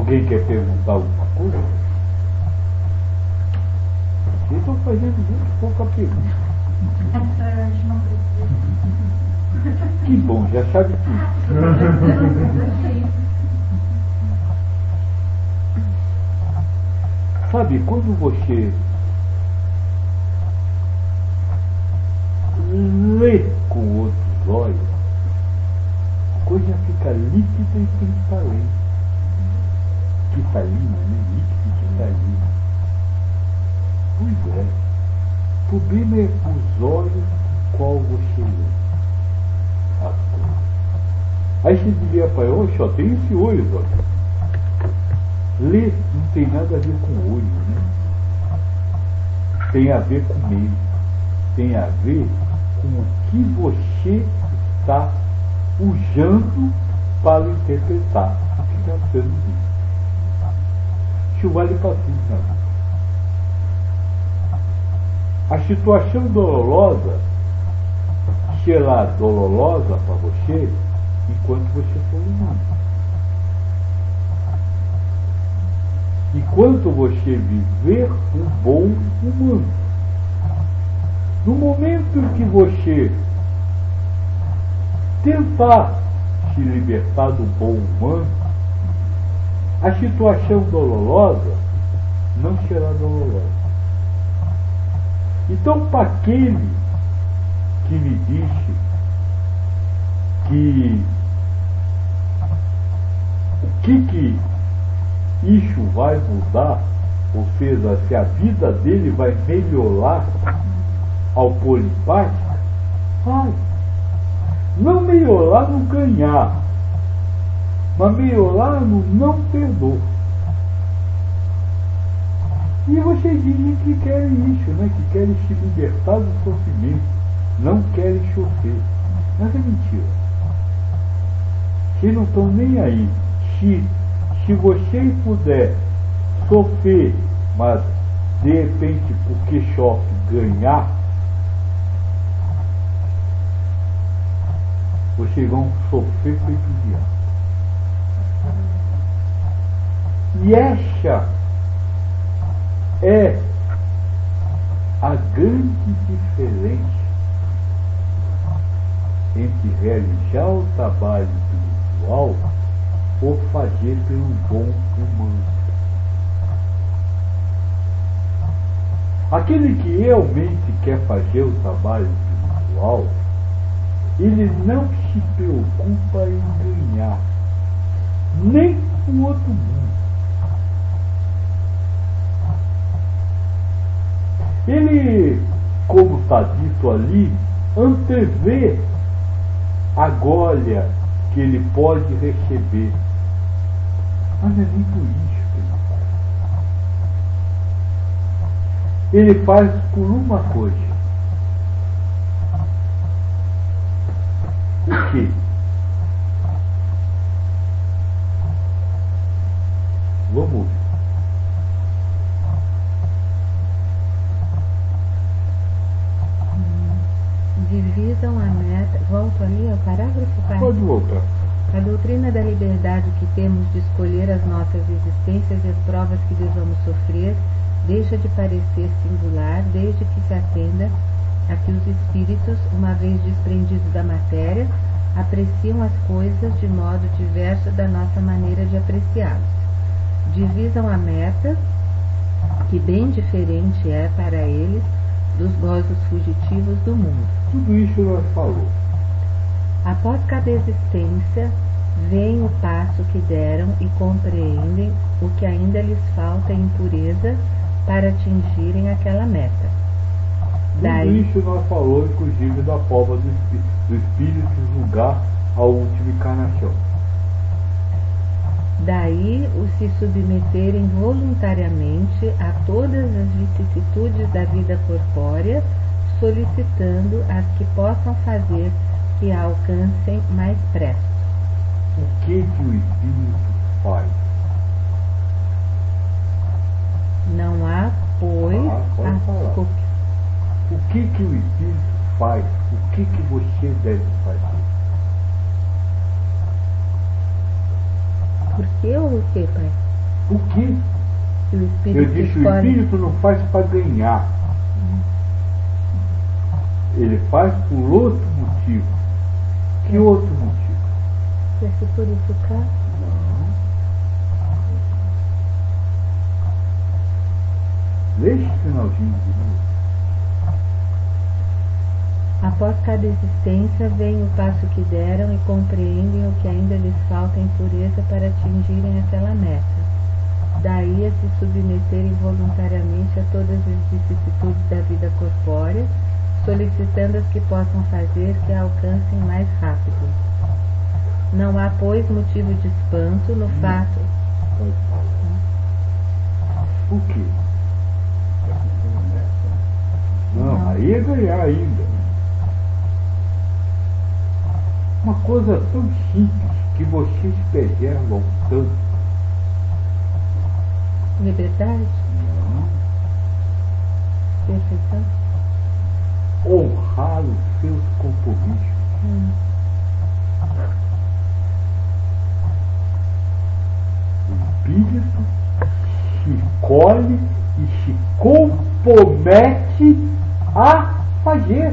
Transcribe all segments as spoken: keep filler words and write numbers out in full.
Alguém quer perguntar alguma coisa? Vocês estão fazendo muito pouca pergunta. Essa a gente não precisa. Que bom, já sabe tudo. Sabe, quando você lê com outros olhos, a coisa fica líquida e transparente. Cristalina, né? Líquida e cristalina. Pois é. O problema é os olhos com qual você lê as coisas. Aí você diria para ele, oxe, ó, tem esse olho, ó. Ler não tem nada a ver com o olho, né? Tem a ver com meio. Tem a ver com o que você está usando para interpretar o que está sendo dito. Isso vale para tudo, né? A situação dolorosa será dolorosa para você enquanto você for humano. Enquanto você viver o bom humano. No momento em que você tentar se libertar do bom humano, a situação dolorosa não será dolorosa. Então, para aquele que me disse que o que que isso vai mudar, ou seja, se a vida dele vai melhorar ao pôr em prática, vai. Não melhorar no ganhar, mas melhorar no não perder. E vocês dizem que querem isso, né? Que querem se libertar do sofrimento, não querem sofrer. Mas é mentira. Vocês não estão nem aí. Se, se vocês puderem sofrer, mas de repente, porque sofre, ganhar, vocês vão sofrer feito o diabo. E essa é a grande diferença entre realizar o trabalho espiritual ou fazer pelo bom humano. Aquele que realmente quer fazer o trabalho espiritual, ele não se preocupa em ganhar, nem o outro mundo. Ele, como está dito ali, antevê a glória que ele pode receber. Mas é nem por isso que ele faz. Ele faz por uma coisa. O quê? Vamos ver. Divisam a meta. Volto ali ao parágrafo? Pai? Pode voltar. A doutrina da liberdade que temos de escolher as nossas existências e as provas que devamos sofrer deixa de parecer singular desde que se atenda a que os espíritos, uma vez desprendidos da matéria, apreciam as coisas de modo diverso da nossa maneira de apreciá-las. Divisam a meta, que bem diferente é para eles dos gozos fugitivos do mundo. Tudo isso nós falou. Após cada existência, veem o passo que deram e compreendem o que ainda lhes falta em pureza para atingirem aquela meta. Daí, tudo isso nós falou, inclusive, da prova do espírito, do espírito julgar a última encarnação. Daí o se submeterem voluntariamente a todas as vicissitudes da vida corpórea, solicitando as que possam fazer que a alcancem mais presto. O que que o espírito faz? Não há, pois, Ah, pode a falar. co- O que que o espírito faz? O que que você deve fazer? Por que ou o que, pai? Por quê? Que o Eu espírito disse, o escolhe. espírito não faz para ganhar. Ele faz por outro motivo. Que outro motivo? Quer se purificar? Não. Lê esse finalzinho de novo. Após cada existência, vem o passo que deram e compreendem o que ainda lhes falta em pureza para atingirem aquela meta. Daí a se submeterem voluntariamente a todas as vicissitudes da vida corpórea, solicitando as que possam fazer que a alcancem mais rápido. Não há, pois, motivo de espanto no fato. Pode falar. O quê? Não, aí é ganhar ainda. Uma coisa tão simples que vocês preservam tanto. Liberdade? Não. Perfeição? Honrar os seus compromissos. Hum. O espírito se colhe e se compromete a fazer.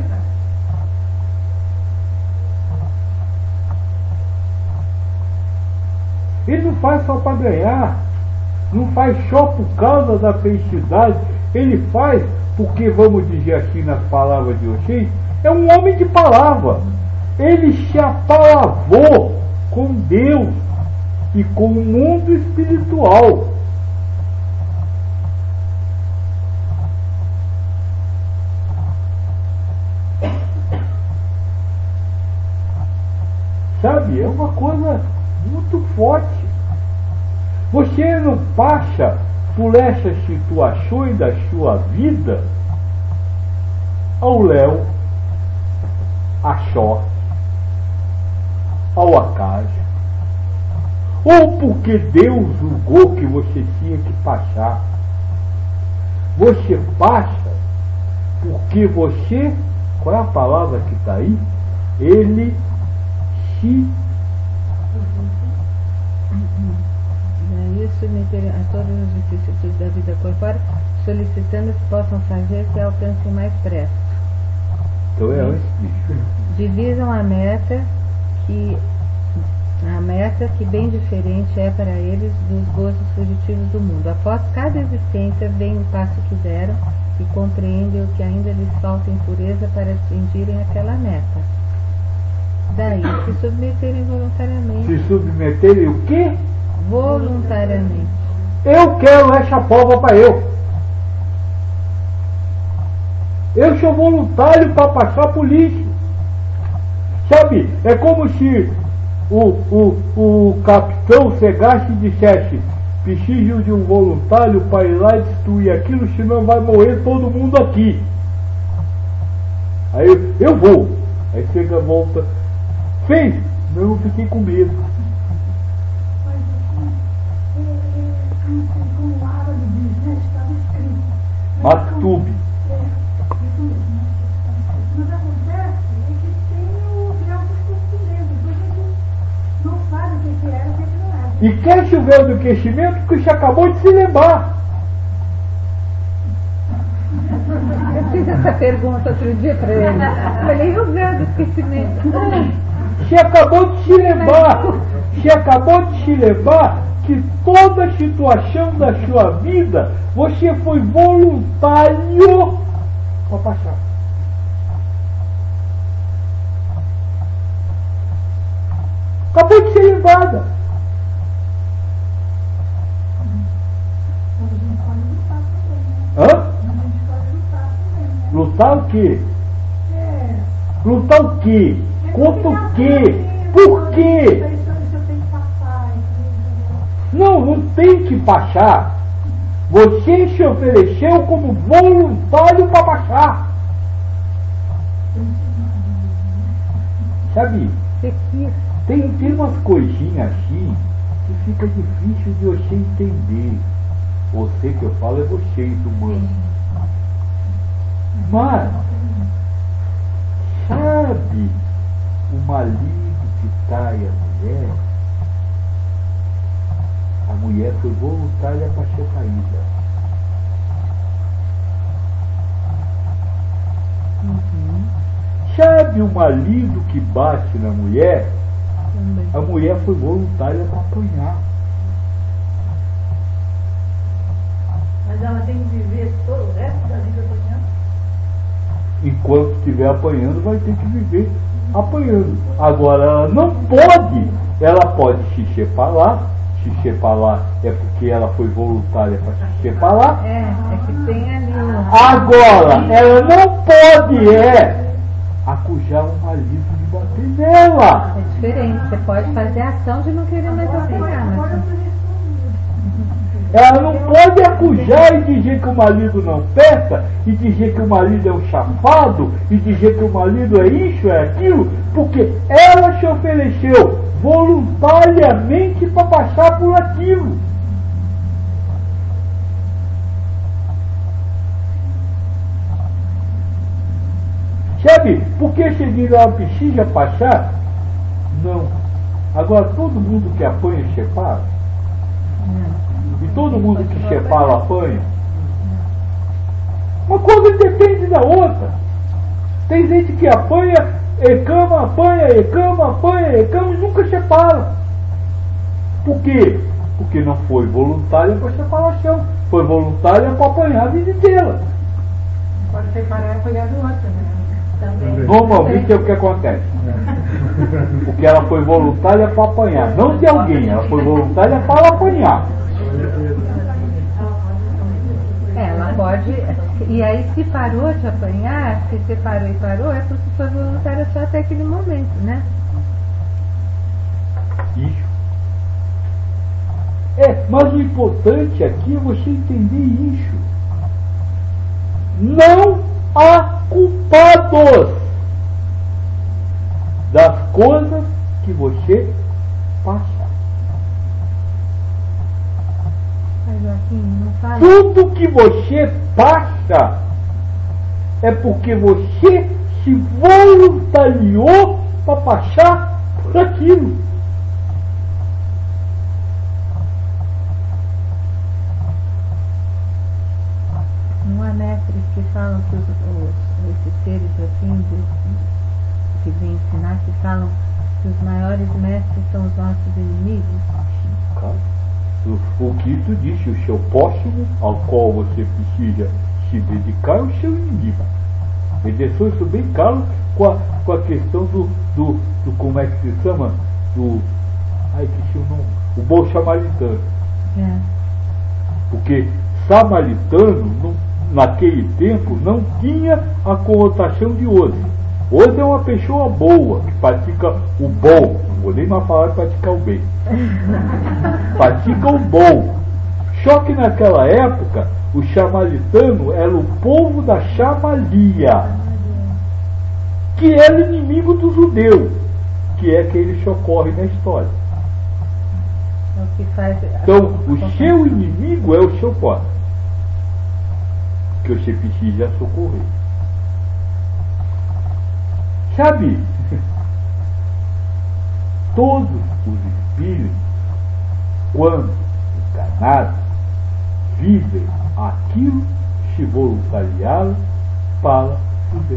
Ele não faz só para ganhar, não faz só por causa da felicidade, ele faz porque, vamos dizer assim nas palavras de Oxê, é um homem de palavra. Ele se apalavou com Deus e com o mundo espiritual. Sabe, é uma coisa muito forte. Você não passa por essas situações da sua vida ao léu, à sorte, ao acaso, ou porque Deus julgou que você tinha que passar. Você passa porque você, qual é a palavra que está aí? Ele se Daí submeter a todas as vicissitudes da vida corpórea, solicitando que possam fazer que alcancem mais pressa. Então é antes disso. Divisam a meta que a meta que bem diferente é para eles dos gozos fugitivos do mundo. Após cada existência vem o passo que deram e compreendem o que ainda lhes falta em pureza para atingirem aquela meta. Daí se submeterem voluntariamente. Se submeterem o quê? Voluntariamente. Eu quero essa prova para eu. Eu sou voluntário para passar por lixo. Sabe, é como se o, o, o capitão Segaste dissesse: preciso de um voluntário para ir lá e destruir aquilo, senão vai morrer todo mundo aqui. Aí eu, eu vou. Aí chega, volta. Fez? Eu fiquei com medo. Mas assim, como o árabe diz, né, estava escrito. Maktub. É, isso mesmo, né? Mas acontece é que tem o grau de esquecimento, então a gente não sabe o que que era e o que que não era. E quer chover do aquecimento porque você acabou de se lembrar. Eu fiz essa pergunta outro dia para ele. Falei, o véu do esquecimento. Você acabou de se lembrar. Você acabou de se lembrar que toda situação da sua vida você foi voluntário para passar. Acabou de ser lembrada. Mas a gente pode lutar também, né? Hã? A gente pode lutar também, né? Lutar o quê? É. Lutar o quê? Contra o quê? Por quê? Isso aí você tem que passar, entendeu? Não, não tem que baixar. Você se ofereceu como voluntário para baixar. Sabe, Você quis. tem, tem umas coisinhas assim que fica difícil de você entender. Você que eu falo é vocês, humanos. Mas, sabe o marido que trai a mulher? A mulher foi voluntária para Chepaída. Uhum. Sabe o marido que bate na mulher? Também. A mulher foi voluntária para apanhar. Mas ela tem que viver todo o resto da vida apanhando? Enquanto estiver apanhando, vai ter que viver apanhando. Agora, ela não pode, ela pode se separar. Se separar é porque ela foi voluntária para se separar. É, é que tem ali um... Agora, ela não pode é acusar o marido de bater nela. É diferente, você pode fazer a ação de não querer mais apanhar, mas... Agora eu tô respondendo. Ela não pode acusar e dizer que o marido não peca, e dizer que o marido é um chafado, e dizer que o marido é isso, é aquilo, porque ela se ofereceu voluntariamente para passar por aquilo. Sabe, porque se diz ela precisa passar? Não. Agora todo mundo que apanha separa. E todo mundo que separa apanha. Uma coisa depende da outra. Tem gente que apanha, reclama, apanha, reclama, apanha, reclama e nunca separa. Por quê? Porque não foi voluntária para separação. Foi voluntária para apanhar a vida inteira. Pode separar e apanhar do outro, né? Também. Normalmente é o que acontece. Porque ela foi voluntária para apanhar. Não de alguém, ela foi voluntária para apanhar. É, ela pode... E aí, se parou de apanhar, se separou e parou, é porque foi voluntária só até aquele momento, né? Isso. É, mas o importante aqui é você entender isso. Não há culpados das coisas que você passa. Mas, Joaquim, não fala... Tudo que você passa é porque você se voluntariou para passar por aquilo. Não há mestres que falam que os, os, esses seres assim, de, que vêm ensinar, que falam que os maiores mestres são os nossos inimigos? O, o que tu disse, o seu próximo ao qual você precisa se dedicar é o seu inimigo. Ele deixou isso bem claro com a, com a questão do, do, do, como é que se chama? Do, ai, que o nome? O bom samaritano. É. Porque samaritano, não, naquele tempo, não tinha a conotação de hoje. Hoje é uma pessoa boa, que pratica o bom. Não vou nem mais falar de praticar o bem. Pratica o bom. Só que naquela época, o samaritano era o povo da Chamalia, que era inimigo do judeu, que é que ele socorre na história. É o que faz... Então, o seu inimigo é o seu pai, que você precisa socorrer. Sabe, todos os espíritos, quando encarnados, vivem aquilo que se voluntariaram para viver.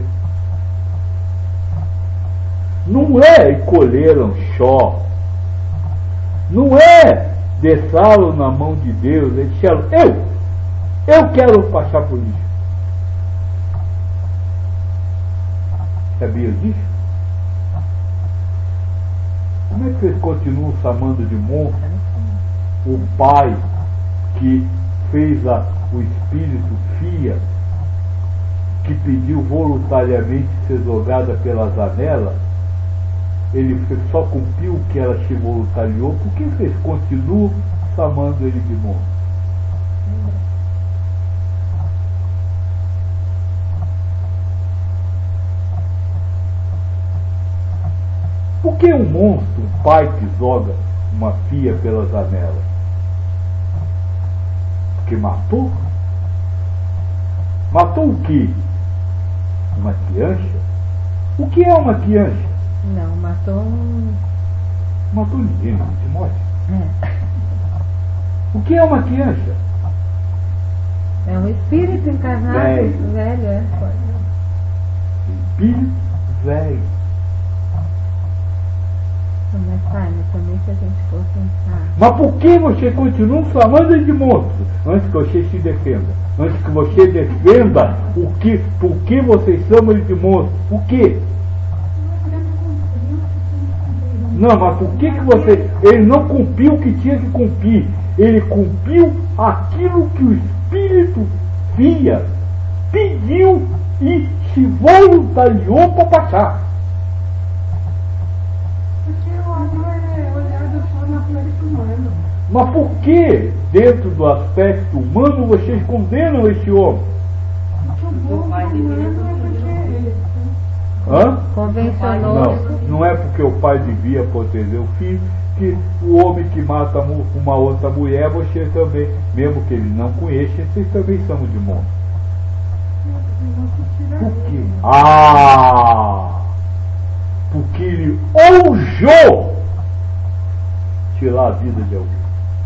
Não é colheram só, não é deixá-lo na mão de Deus, eles disseram, eu, eu quero passar por isso. Sabia disso? Como é que vocês continuam chamando de monstro o pai que fez a, o espírito Fia, que pediu voluntariamente ser jogada pela janela? Ele só cumpriu o que ela se voluntariou. Por que vocês continuam chamando ele de monstro? Por que um monstro, um pai que joga uma fia pela janela? Porque matou? Matou o quê? Uma criança? O que é uma criança? Não, matou um... Matou ninguém, não de morte. É. O que é uma criança? É um espírito encarnado, Velho. velho, é. Espírito velho. Mas pai, mas também se a gente for pensar. Mas por que você continua chamando de monstro? Antes que você se defenda. Antes que você defenda o que, por que vocês chamam ele de monstro? Por quê? Não, mas por que, que você. Ele não cumpriu o que tinha que cumprir. Ele cumpriu aquilo que o Espírito via, pediu e se voluntariou para passar. Porque o amor é olhado só na floresta humana. Mas por que, dentro do aspecto humano, vocês condenam esse homem? Porque o bom humano é porque. Hã? Convencionou. Não, não é porque o pai devia proteger o filho, que o homem que mata uma outra mulher, você também, mesmo que ele não conheça, vocês também são de monstro. Por quê? Ah! Porque ele ousou tirar a vida de alguém.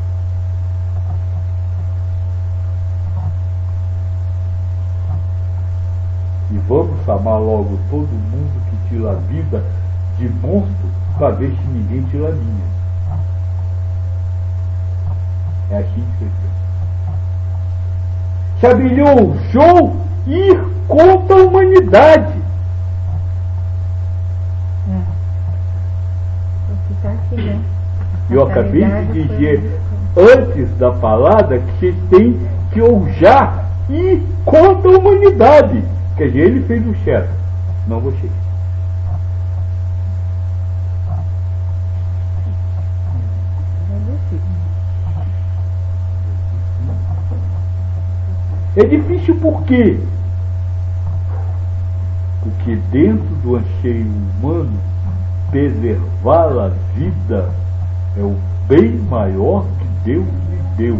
E vamos chamar logo todo mundo que tira a vida de monstro para ver se ninguém tira a minha. É assim que você pensa. Sabe, ele ousou ir contra a humanidade. É. O que tá aqui, né? Eu acabei de dizer antes da palavra que você tem que ousar ir contra a humanidade. Quer dizer, ele fez o certo, não você. É difícil por quê? Porque dentro do anseio humano, preservar a vida é o bem maior que Deus lhe deu.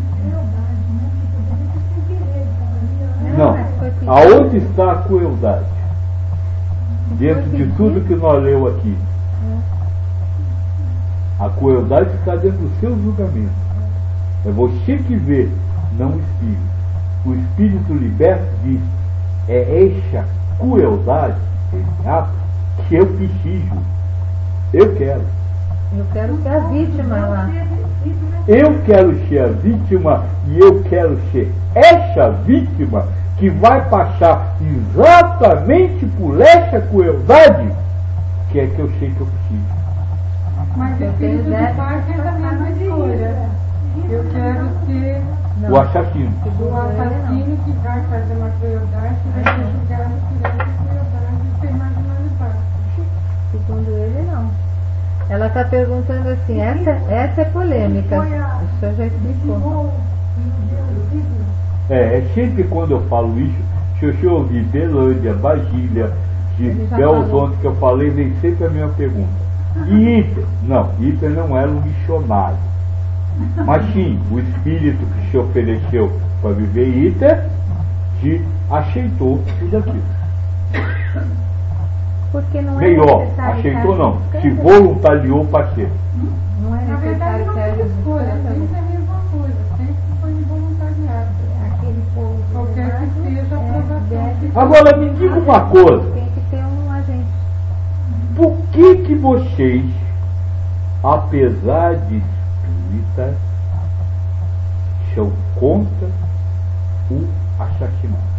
Não, aonde está a crueldade? Dentro de tudo que nós lemos aqui. A crueldade está dentro do seu julgamento. É você que vê, não o Espírito. O Espírito liberto diz, é esta crueldade, esse ato, que eu preciso. Eu quero. Eu quero ser a vítima lá. Eu quero ser a vítima e eu quero ser essa vítima que vai passar exatamente por essa crueldade que é que eu sei que eu preciso. Mas o espírito de pai fez a mesma escolha. Eu quero ser Não. O assassino. o assassino que vai fazer uma crueldade, que vai ser julgado por essa crueldade e ser marginalizado. Segundo ele, não. Ela está perguntando assim, essa, essa é polêmica. O senhor já explicou. É, é sempre quando eu falo isso, se eu ouvir Belândia, Bagília, de Ele já Belzonte falou. que eu falei, vem sempre a mesma pergunta. E Hitler? Não, Hitler não era um missionário. Mas sim, o espírito que se ofereceu para viver Hitler, se aceitou tudo aquilo. Porque não é Melhor, necessário aceitou que não, haja se escândalo. voluntariou para ser. Não é Na verdade, necessário não que tem haja escolha, escândalo. sempre é a mesma coisa, sempre foi involuntariado. Aquele povo Qualquer que elevado, seja a é, aprovação. deve- Agora me diga uma coisa, Tem que ter um agente. por que que vocês, apesar de espíritas, são contra o assassinato?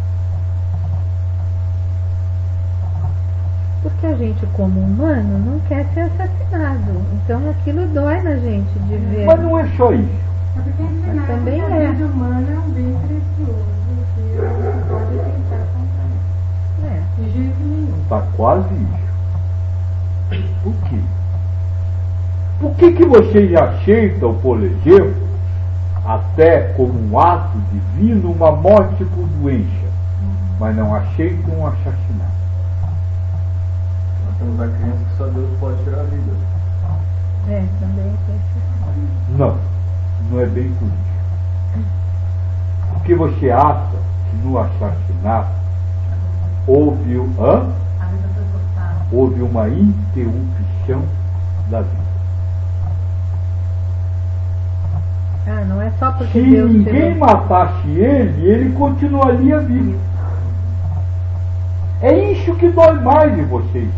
Porque a gente, como humano, não quer ser assassinado. Então aquilo dói na gente de ver. Mas não é só isso. É porque ensinar Mas também que a é. vida humana é um bem precioso, que a gente pode tentar comprar. É. De jeito nenhum. Está quase isso. Por quê? Por que que vocês aceitam, por exemplo, até como um ato divino, uma morte por doença, mas não aceitam um assassinato? Nós temos a crença que só Deus pode tirar a vida. É, também tem esse- Não, não é bem por isso. Porque você acha que no assassinato houve, hã? houve uma interrupção da vida. Ah, porque Se Deus ninguém tirou. matasse ele, ele continuaria vivo. É isso que dói mais em vocês.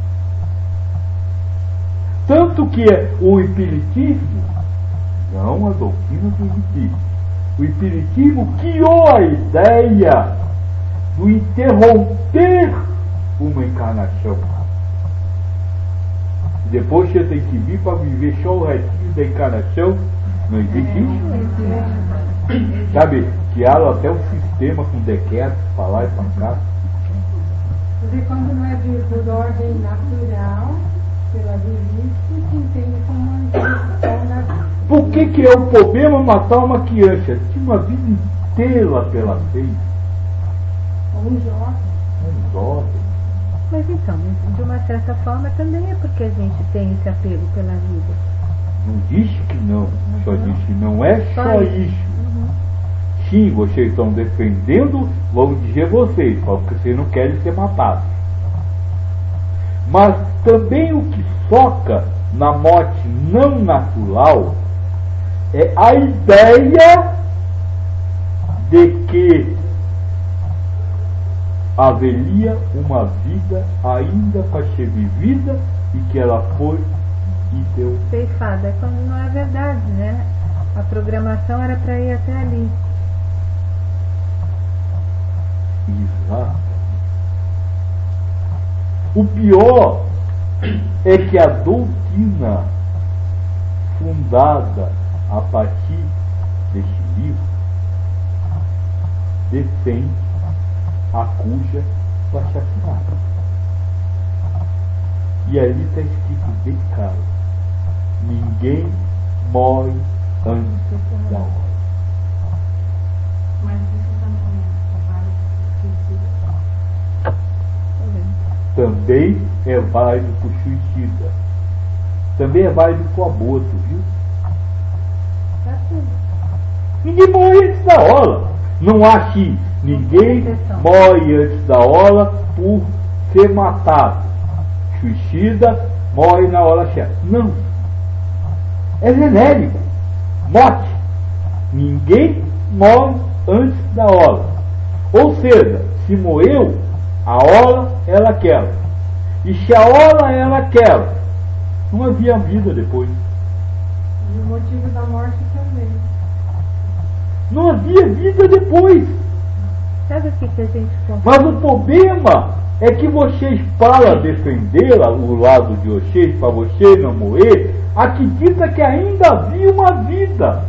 Tanto que o espiritismo, não a doutrina do espiritismo, o espiritismo criou a ideia do interromper uma encarnação. Depois você tem que vir para viver só o restinho da encarnação. Não existe isso? Sabe, criaram até um sistema com decretos para lá e para cá. Porque quando não é de, por ordem natural, pela velhice, se entende como uma instituição da vida. Por que, que é o problema matar uma criança? Tinha uma vida inteira pela frente. Ou um jovem. Um jovem. Mas então, de uma certa forma também é porque a gente tem esse apego pela vida. Não disse que não, só Uhum. disse não é só, Só isso. isso. Uhum. Sim, vocês estão defendendo, vamos dizer vocês, porque vocês não querem ser matados. Mas também o que foca na morte não natural é a ideia de que haveria uma vida ainda para ser vivida e que ela foi e deu. Ceifada, é quando não é verdade, né? A programação era para ir até ali. Exato. O pior é que a doutrina fundada a partir deste livro defende a cuja vacinação. E ali está escrito bem claro: ninguém morre antes da hora. Mas isso também é vários sentidos. Também é válido para o suicida. Também é válido para o aborto, viu? Tá tudo. Ninguém morre antes da hora. Não há assim. Ninguém morre antes da hora por ser matado. Suicida morre na hora certa. Não. É genérico. Morte. Ninguém morre antes da hora. Ou seja, se morreu, a hora ela quer. E se a hora ela quer, não havia vida depois. E o motivo da morte também. Não havia vida depois. Sabe o que, que a gente Mas confunde? o problema é que vocês, para defender o lado de vocês, para você não morrer, acredita que ainda havia uma vida.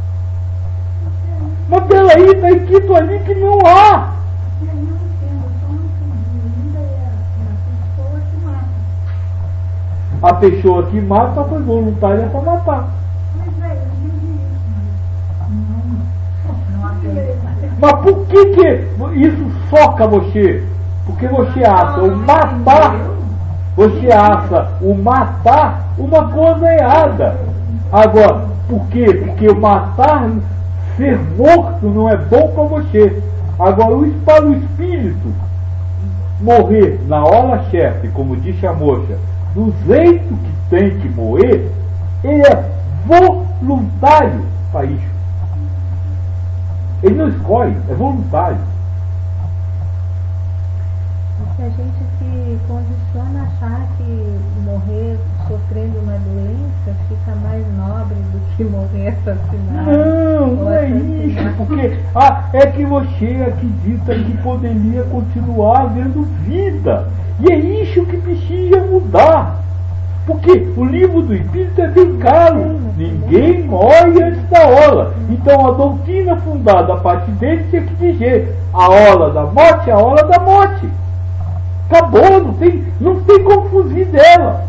Mas peraí, está escrito ali que não há. E aí eu entendo, só não entendi. Ainda é uma pessoa que mata. A pessoa que mata foi voluntária para matar. Mas, velho, eu entendi isso. Não, não acredito. Mas por que, que isso soca você? Porque você acha o matar, você acha o matar uma coisa errada. Agora, por quê? Porque o matar, ser morto não é bom para você. Agora, para o espírito morrer na hora certa, como disse a moça, do jeito que tem que morrer, ele é voluntário para isso. Ele não escolhe, é voluntário. Porque a gente se condiciona a achar que morrer sofrendo uma doença fica mais nobre do que morrer assassinado. Não, Ou não é assassinado. isso, porque ah, é que você acredita que poderia continuar havendo vida. E é isso que precisa mudar. Porque o livro do Espírito é bem claro. Ninguém morre antes da hora. Então a doutrina fundada a partir dele tinha que dizer: a hora da morte é a hora da morte. Acabou, não tem, não tem como fugir dela.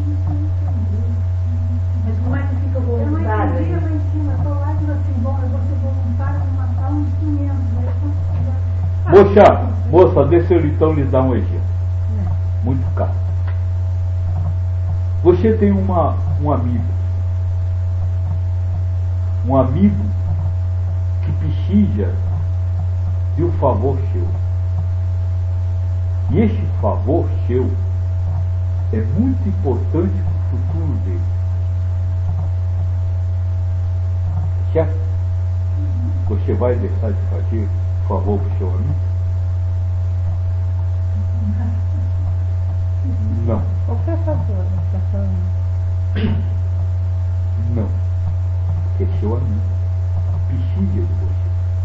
Mas como é que fica o Eu não voluntário? entendi lá em cima, estou lá e digo assim, bom, eu vou ser voluntário para matar uns quinhentos. Aí eu consigo. Moça, moça, deixa eu então lhe dar um exemplo. Muito caro. Você tem uma, um amigo. Um amigo que precisa de um favor seu. E esse favor seu é muito importante para o futuro dele. Certo? você vai deixar de fazer favor para o seu amigo? Não. Qualquer favor, você está falando. Não. Porque é seu amigo. Precisa de você.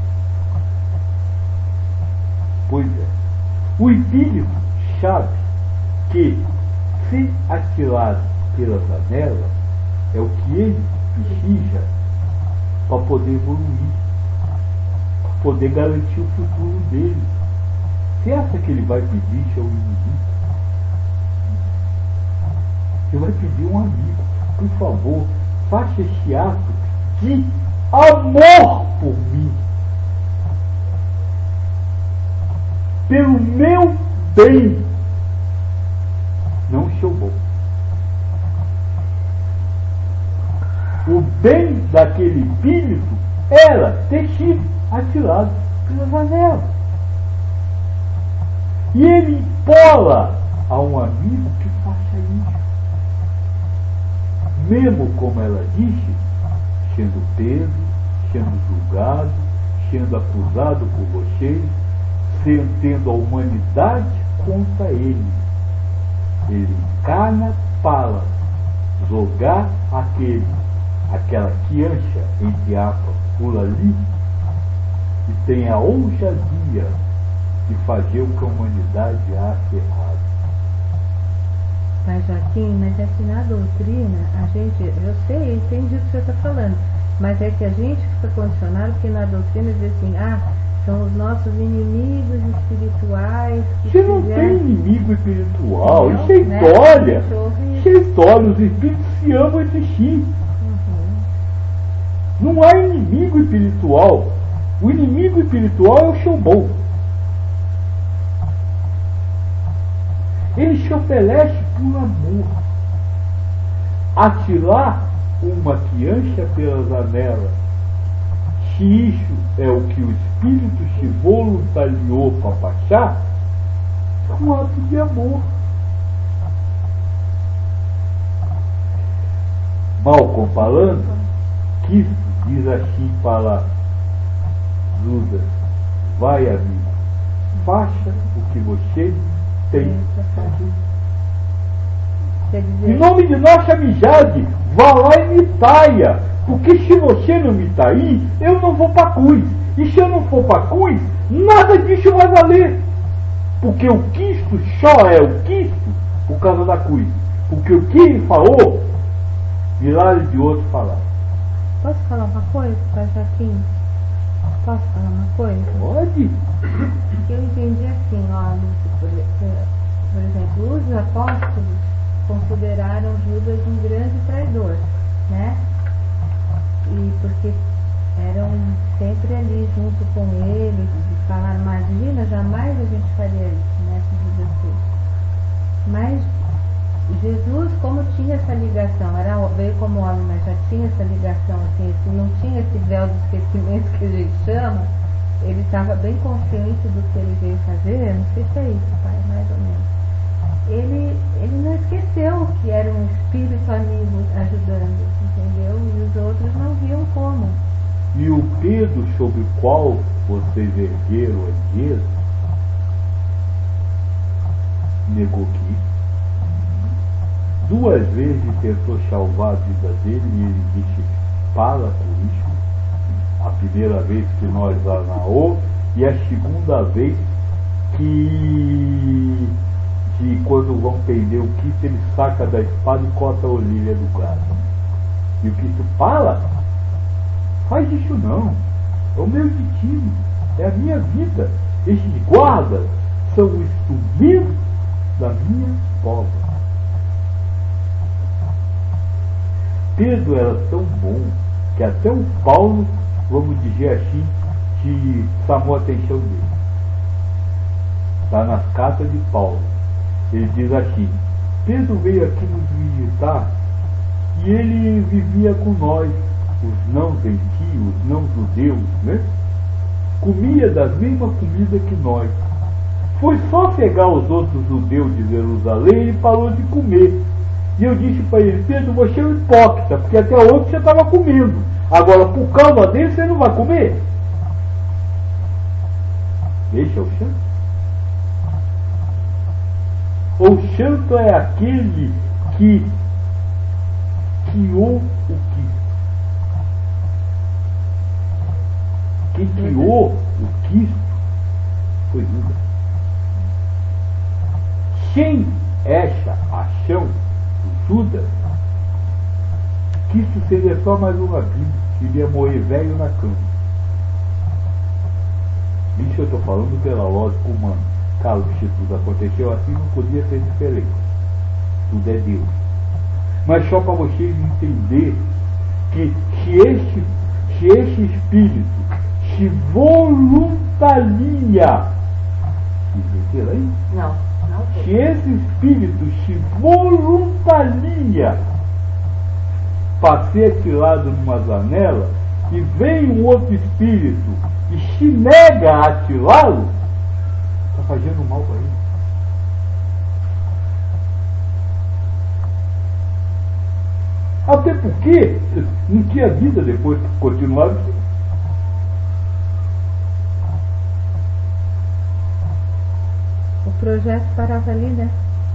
Pois é. O espírito sabe que se atirar pela janela é o que ele precisa para poder evoluir, para poder garantir o futuro dele. Você acha que ele vai pedir seu inimigo? Você vai pedir um amigo, por favor, faça esse ato de amor por mim, pelo meu bem, não o seu bom. O bem daquele espírito era ter sido atirado pela janela. E ele implora a um amigo que faça isso. Mesmo como ela disse, sendo preso, sendo julgado, sendo acusado por vocês, tendo a humanidade contra ele. Ele encarna para jogar aquele, aquela criança, entre aspas, pula ali, e tem a ousadia de fazer o que a humanidade acha errado. Mas Joaquim, mas é que na doutrina, a gente, eu sei, eu entendi o que você está falando, mas é que a gente fica condicionado porque na doutrina diz assim, ah, são os nossos inimigos espirituais que Você não fizeram... tem inimigo espiritual, Não, isso é né? história. Ouve... Isso é história, os espíritos se amam entre si. Uhum. Não há inimigo espiritual. O inimigo espiritual é o Shomon. Ele se oferece por amor. Atirar uma criança pela janela, se isso é o que o espírito se voluntariou para passar, é um ato de amor. Mal comparando, Cristo diz assim para Judas: vai, amigo, faça o que você tem que fazer. Quer dizer, Em nome de nossa amizade, vá lá e me taia. Porque se você não me tair, eu não vou para a cruz. E se eu não for para a cruz, nada disso vai valer. Porque o Cristo só é o Cristo por causa da cruz. Porque o que ele falou, milhares de outros falaram. posso falar uma coisa, Pai Joaquim? Posso falar uma coisa? Pode. Eu entendi assim, ó, Lúcio, por, por exemplo, os apóstolos consideraram Judas um grande traidor, né? E porque eram sempre ali junto com ele, e falaram, imagina, jamais a gente faria isso, né, com Judas fez. Mas Jesus, como tinha essa ligação, era, veio como homem, mas já tinha essa ligação, assim, assim, não tinha esse véu de esquecimento que a gente chama, ele estava bem consciente do que ele veio fazer, não sei se é isso, pai, mais ou menos. Ele, ele não esqueceu que era um espírito amigo ajudando, entendeu? E os outros não viam como. E o Pedro sobre o qual vocês ergueram a igreja negou que duas vezes tentou salvar a vida dele e ele disse: para com isso. A primeira vez que nós lá na O e a segunda vez que de quando vão prender o Cristo, ele saca da espada e corta a orelha do gado. E o Cristo fala: faz isso não, é o meu destino, é a minha vida. Esses guardas são o instrumento da minha prova. Pedro era tão bom que até o Paulo, vamos dizer assim, que chamou a atenção dele. Está nas cartas de Paulo. Ele diz assim: Pedro veio aqui nos visitar e ele vivia com nós, os não gentios, os não judeus, né? Comia da mesma comida que nós. Foi só pegar os outros judeus de Jerusalém e parou de comer. E eu disse para ele: Pedro, você é um hipócrita, porque até ontem você estava comendo. Agora, por causa dele, você não vai comer? Este é o Shanto? O Shanto é aquele que criou o Cristo. Quem criou o Cristo foi Judas. Quem essa ação do Judas, Cristo seria só mais uma vida, iria morrer velho na cama. Isso eu estou falando pela lógica humana. Caso Jesus aconteceu assim, não podia ser diferente. Tudo é Deus. Mas só para vocês entenderem que se esse, se esse espírito se voluntaria, entenderam aí? Não, não sei. Se esse espírito se voluntaria para ser atirado numa janela e vem um outro espírito e se nega a atirá-lo, está fazendo mal para ele. Até porque não tinha vida depois que continuava assim. O projeto parava ali, né?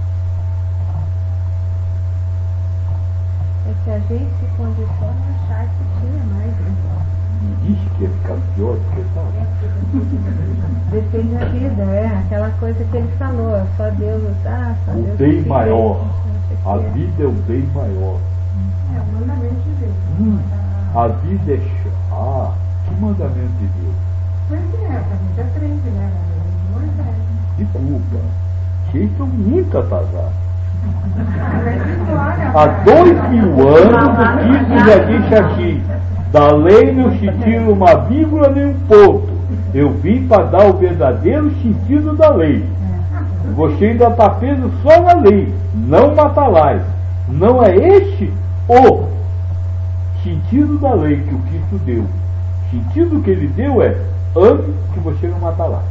É que a gente se condiciona a achar que tinha mais, né? E disse que ia ficar pior do que estava. Depende da vida, é aquela coisa que ele falou, só Deus dá, só O Deus bem tira, maior. não sei o A quê. vida é o bem maior. É o mandamento de Deus. Hum, a vida é ch- Ah, que mandamento de Deus. Pois é, a gente aprende, né? Não é verdade. Desculpa. Vocês estão muito atrasados. Mas isso, olha, Há dois mil anos o Cristo já disse assim: da lei não se tira uma vírgula nem um ponto. Eu vim para dar o verdadeiro sentido da lei. Você ainda está preso só na lei. Não matarás. Não é este o sentido da lei que o Cristo deu. O sentido que ele deu é: ame que você não matará.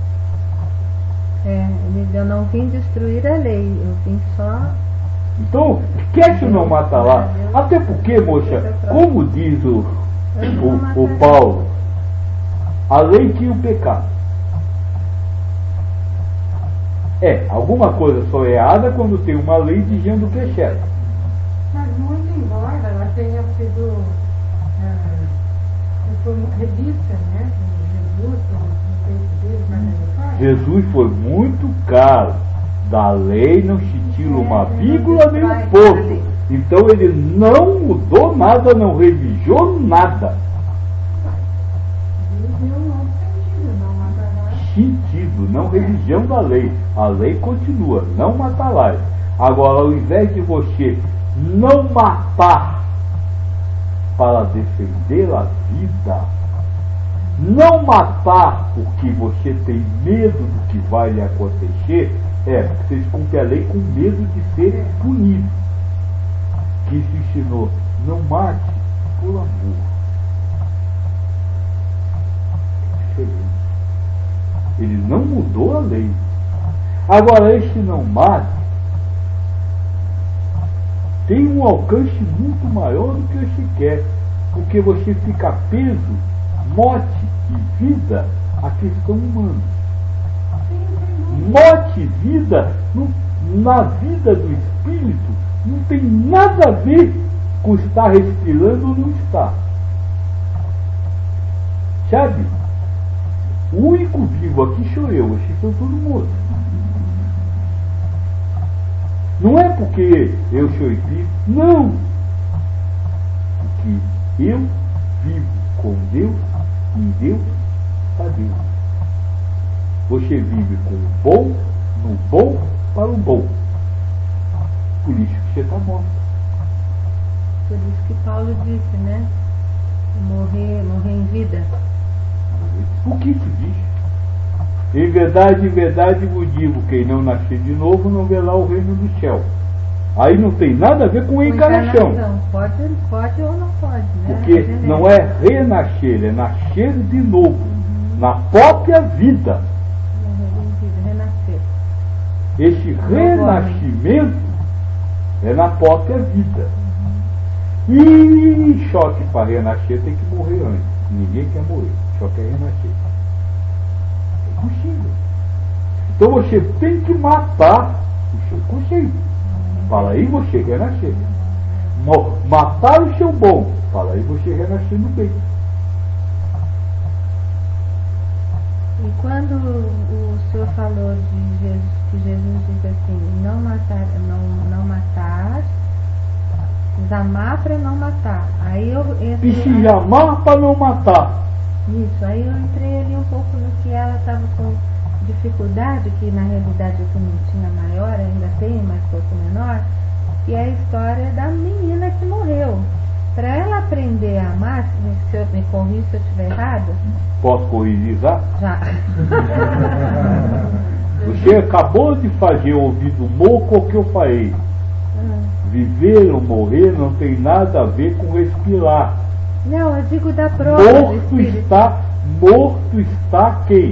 É, ele- eu não vim destruir a lei, eu vim só. Então, quer que não matará? Até porque, moça, como diz o, o, o Paulo, a lei tinha o pecado. É, alguma coisa só é errada quando tem uma lei dizendo o que é certo. mas muito embora ela tenha sido ah, foi uma revista, né? De Jesus, no peito dele, mas ele faz. Jesus foi muito caro. Da lei não se tira uma vírgula nem um ponto. Então ele não mudou nada, não revisou nada. Ele deu um outro sentido, não matará. Sentido, não revisão da lei. A lei continua, não matarás. Agora, ao invés de você não matar para defender a vida, não matar porque você tem medo do que vai lhe acontecer, é, você descumpre a lei com medo de ser punido. Que se ensinou, não mate por amor. É diferente. Ele não mudou a lei. Agora, este não mate tem um alcance muito maior do que você quer, porque você fica preso, morte e vida, à questão humana. Morte e vida, no, na vida do espírito, não tem nada a ver com estar respirando ou não estar. Sabe? O único vivo aqui sou eu, esses são todos mortos. Não é porque eu sou espírito, não. Porque eu vivo com Deus, em Deus, para Deus. Você vive com o bom, no bom, para o bom. Por isso que você está morto. Por isso que Paulo disse, né? Morrer, morrer em vida. O que se diz? Em verdade, em verdade vos digo, quem não nascer de novo não verá o reino do céu. Aí não tem nada a ver com encarnação. Pode, pode ou não pode, né? Porque não é renascer, é nascer de novo. Uhum. Na própria vida. Renascer. Esse renascimento é na própria vida. Uhum. E só que para renascer tem que morrer antes. Ninguém quer morrer, só quer renascer. cochila. Então você tem que matar o seu cochilo. Fala aí você renascer. Matar o seu bom. Fala aí você renascer no bem. E quando o senhor falou de Jesus, que Jesus diz assim, não matar, não, não matar, precisa amar para não matar. Aí eu entrei. Precisa amar para não matar. Isso, aí eu entrei ali um pouco no que ela estava com dificuldade, que na realidade eu não tinha maior, ainda tem, mas pouco menor, que é a história da menina que morreu. Para ela aprender a amar, se eu me corrija se eu estiver errado. Posso corrigir já? Já. Você acabou de fazer ouvido moco que eu falei. Hum. Viver ou morrer não tem nada a ver com respirar. Não, eu digo da prova. Morto está, morto está quem?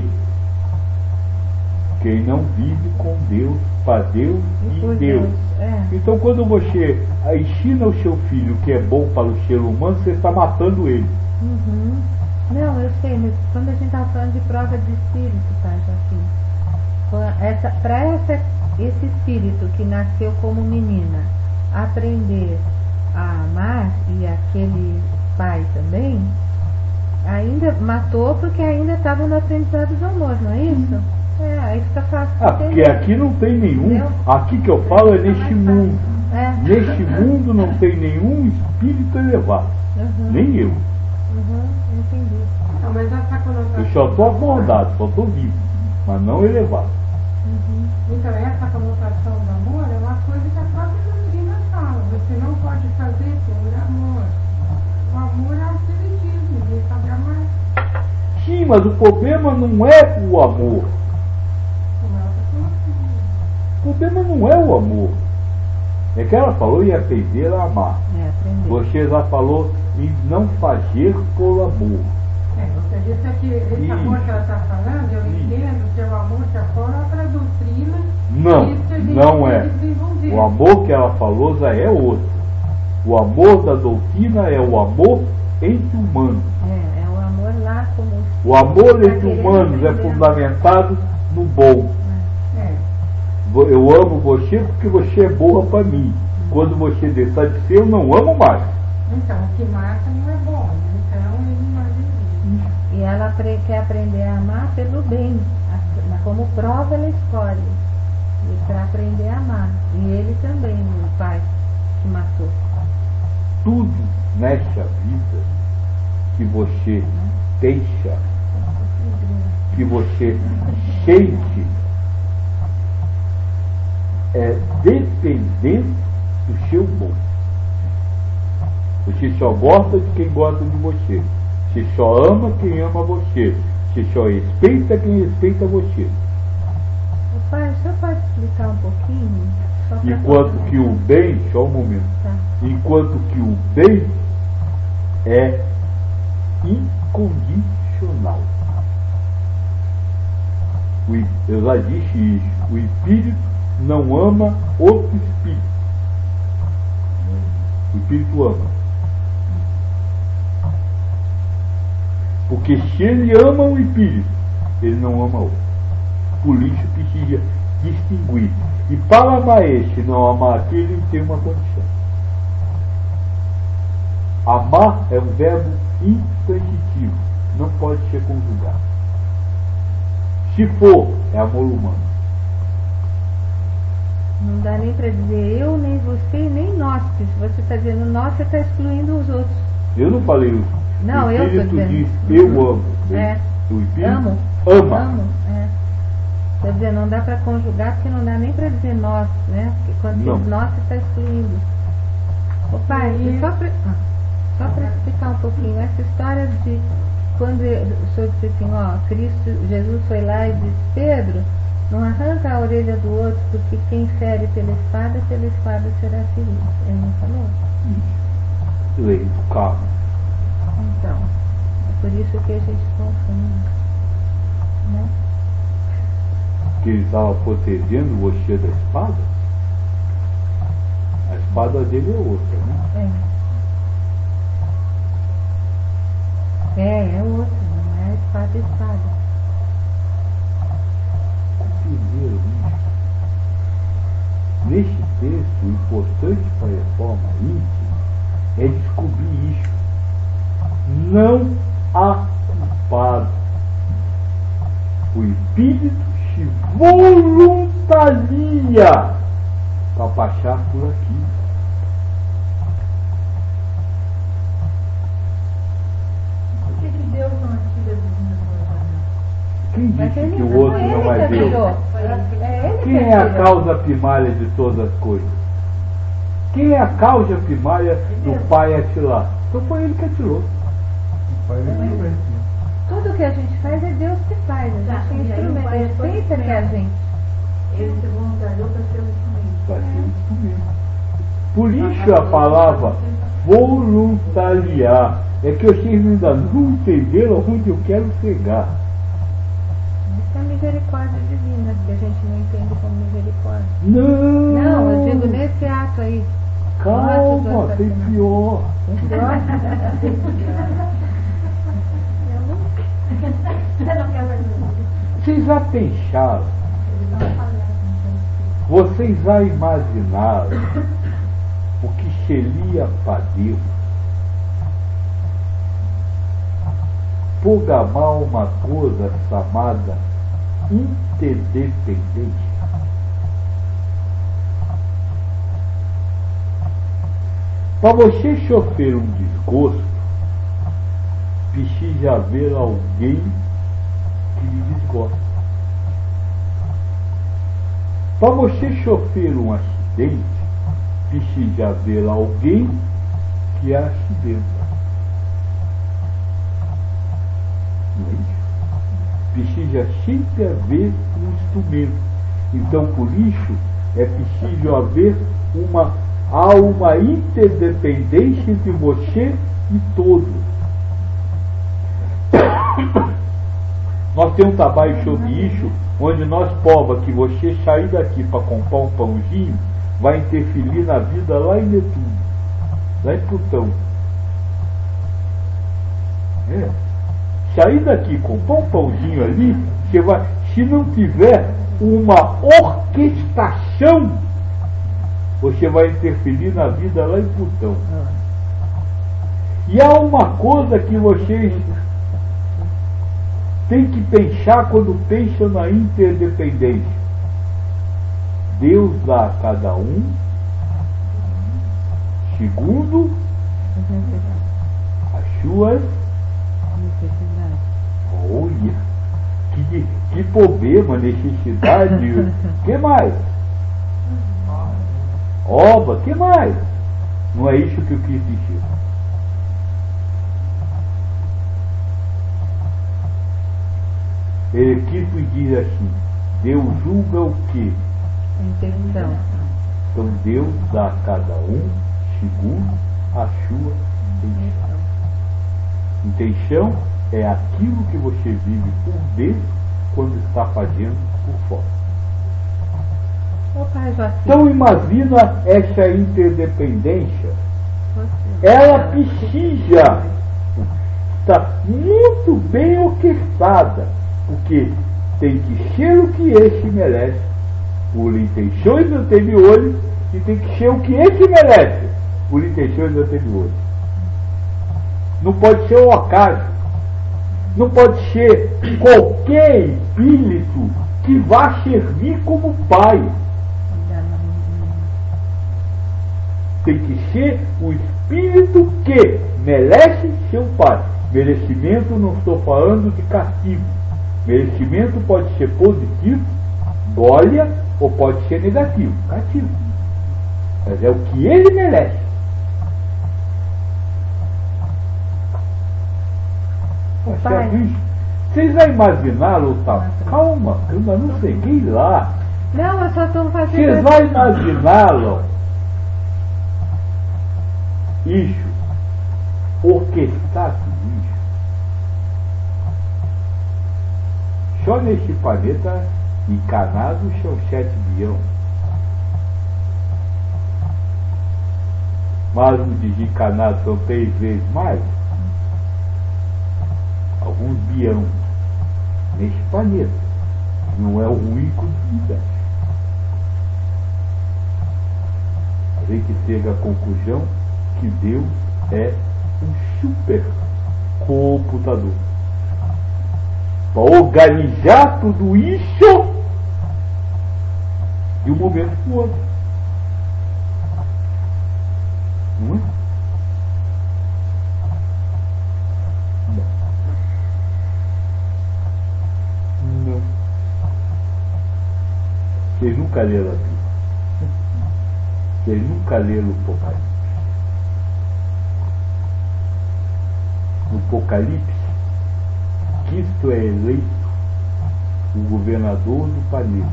Quem não vive com Deus, para Deus e, por Deus. Deus, é. Então quando você ensina o seu filho que é bom para o ser humano, você está matando ele. Uhum. Não, eu sei, mas quando a gente está falando de prova de espírito, tá, Joaquim? Essa, para essa, esse espírito que nasceu como menina aprender a amar, e aquele pai também, ainda matou porque ainda estava no aprendizado do amor, não é isso? É, aí fica fácil. Ah, porque aqui não tem nenhum, Entendeu? aqui que eu falo é neste mundo. É. Neste mundo não tem nenhum espírito elevado, Uhum. nem eu. Uhum, entendi. Então, mas essa conotação. Eu só estou acordado, só estou vivo, mas não elevado. Uhum. Então, essa conotação do amor é uma coisa que a própria doutrina fala. Você não pode fazer por amor. O amor é o espiritismo, ninguém sabe amar. Sim, mas o problema não é o amor. Como ela está falando. O problema não é o amor. É que ela falou em aprender a amar. É, aprender. Você já falou em não fazer por amor. É, você disse que esse Isso. amor que ela está falando, eu Isso. entendo que é o amor que a própria doutrina Não, diz que a gente não tem é. que desenvolver. O amor que ela falou já é outro. O amor da doutrina é o amor entre humanos. É, é o amor lá como. O amor Tá entre querendo humanos é aprender. fundamentado no bom. É. Eu amo você porque você é boa para mim. Quando você deixar de ser, eu não amo mais. Então, o que mata não é bom. Então, ele não existe. E ela apre- quer aprender a amar pelo bem. A- Como prova, ela escolhe. Para aprender a amar. E ele também, o pai que matou. Tudo nesta vida que você deixa, que você sente, é dependente do seu bom. Você só gosta de quem gosta de você. Você só ama quem ama você. Você só respeita quem respeita você. O pai, o senhor pode explicar um pouquinho? Só pra Enquanto poder- que o bem, só um momento, Tá. enquanto que o bem é incondicional. O, i- eu já disse isso. O espírito não ama outro espírito. O espírito ama. Porque se ele ama um espírito, ele não ama outro. Por isso precisa distinguir. E para amar este, não amar aquele, ele tem uma condição. Amar é um verbo intransitivo, não pode ser conjugado. Se for, é amor humano. Não dá nem para dizer eu, nem você, nem nós. Porque se você está dizendo nós, você está excluindo os outros. Eu não falei isso. Não, o eu tô espírito dizendo. diz, eu amo. É. O espírito Amo. ama. Amo. É. Quer dizer, não dá para conjugar, porque não dá nem para dizer nós, né? Porque quando Não. diz nós, você está excluindo. Ô pai, e só para só para explicar um pouquinho, essa história de quando o senhor disse assim, ó, Cristo, Jesus foi lá e disse, Pedro, não arranca a orelha do outro, porque quem fere pela espada, pela espada será ferido. Ele não falou? Lei do carro. Então, é por isso que a gente confunde, né? Que ele estava protegendo você da espada. A espada dele é outra, né? É. É, é outra, não é espada espada. o importante para a reforma íntima é descobrir isso. Não há culpado. O espírito se voluntaria para passar por aqui. Por que que Deus não atira a divina providência? Quem Mas disse ele que o não- outro ele não que é Deus? atirou. É ele que Quem é a atirou. causa primária de todas as coisas? Quem é a causa primária do pai atirar? Então foi ele que atirou. Tudo que a gente faz é Deus que faz. A gente tem instrumento. Respeita que a gente. Ele se voluntariou para ser o instrumento. Vai ser isso mesmo. Por isso a palavra voluntariar. É que vocês ainda não entenderam onde eu quero chegar. Isso é misericórdia divina, que a gente não entende como misericórdia. Não! Não, eu digo nesse ato aí. Calma, tem pior. Vocês já pensaram? Vocês já imaginaram o que seria para Deus programar uma coisa chamada interdependência? Para você sofrer um desgosto, precisa haver alguém que lhe desgosta. Para você sofrer um acidente, precisa haver alguém que acidenta. Não é isso? Precisa sempre haver um instrumento. Então, por isso, é preciso haver uma, há uma interdependência entre você e todos. Nós temos um trabalho sobre isso, onde nós prova que você sair daqui para comprar um pãozinho vai interferir na vida lá em Netuno, lá em Plutão. É. Sair daqui, comprar um pãozinho ali, você vai, se não tiver uma orquestração, você vai interferir na vida lá em Plutão. E há uma coisa que vocês têm que pensar quando pensam na interdependência. Deus dá a cada um segundo as suas. Olha, que, que problema, necessidade. Que mais? Obra, que mais? Não é isso que eu quis dizer. Equipe diz assim: Deus julga o quê? Intenção. Então Deus dá a cada um segundo a sua intenção. Intenção é aquilo que você vive por dentro quando está fazendo por fora. Ô pai Joaquim, Então imagina essa interdependência. Ela precisa estar muito bem orquestrada, porque tem que ser o que esse merece. Por intenções anteriores, e tem que ser o que esse merece. Por intenções anteriores. Não pode ser um acaso. Não pode ser qualquer espírito que vá servir como pai. Tem que ser o espírito que merece ser um pai. Merecimento, não estou falando de castigo. Merecimento pode ser positivo, glória, ou pode ser negativo, castigo. Mas é o que ele merece. Pai. Vocês já imaginaram, tá? Calma, eu ainda não cheguei lá. Não, eu só estou fazendo. Vocês já imaginaram isso? Orquestrar tudo isso? Só neste planeta encanados são sete bilhões. Mas os desencanados são três vezes mais. Alguns bilhões neste planeta. Não é o único do universo. a gente chega à conclusão que Deus é um supercomputador para organizar tudo isso de um momento para o outro. Não é? Não. Não. Vocês nunca leram a Bíblia. Vocês nunca leram o Apocalipse. No Apocalipse, Cristo é eleito o governador do planeta.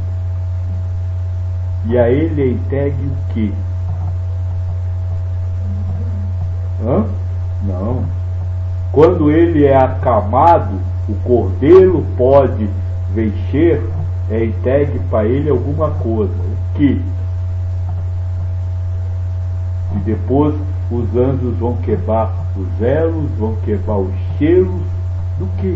E a ele é entregue o quê? Hã? Não. Quando ele é acamado, o cordeiro pode vencer, é entregue para ele alguma coisa. O quê? E depois os anjos vão quebrar os elos, vão quebrar os selos do quê?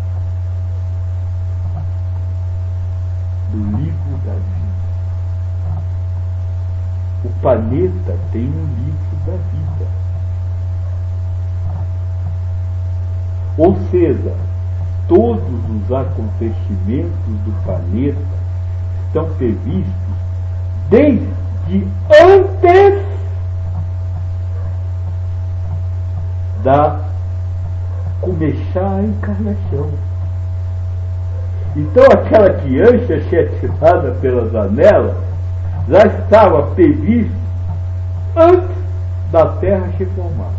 Do livro da vida. O planeta tem um livro da vida. Ou seja, todos os acontecimentos do planeta estão previstos desde antes da começar a encarnação. Então aquela criança ser tirada pela janela já estava previsto antes da Terra se formar.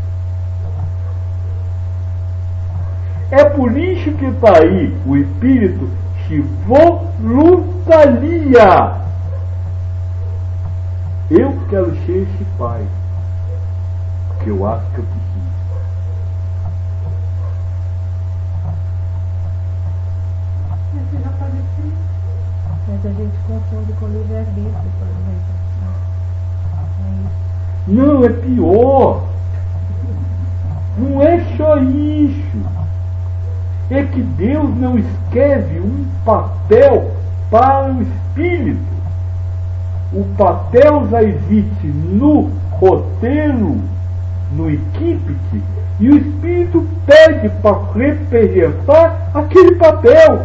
É por isso que está aí o espírito se voluntaria. Eu quero ser esse pai, porque eu acho que eu preciso. Mas a gente confunde com livre-arbítrio, por exemplo. Não, é pior. Não é só isso. É que Deus não escreve um papel para o espírito. O papel já existe no roteiro, no equipe, e o espírito pede para representar aquele papel.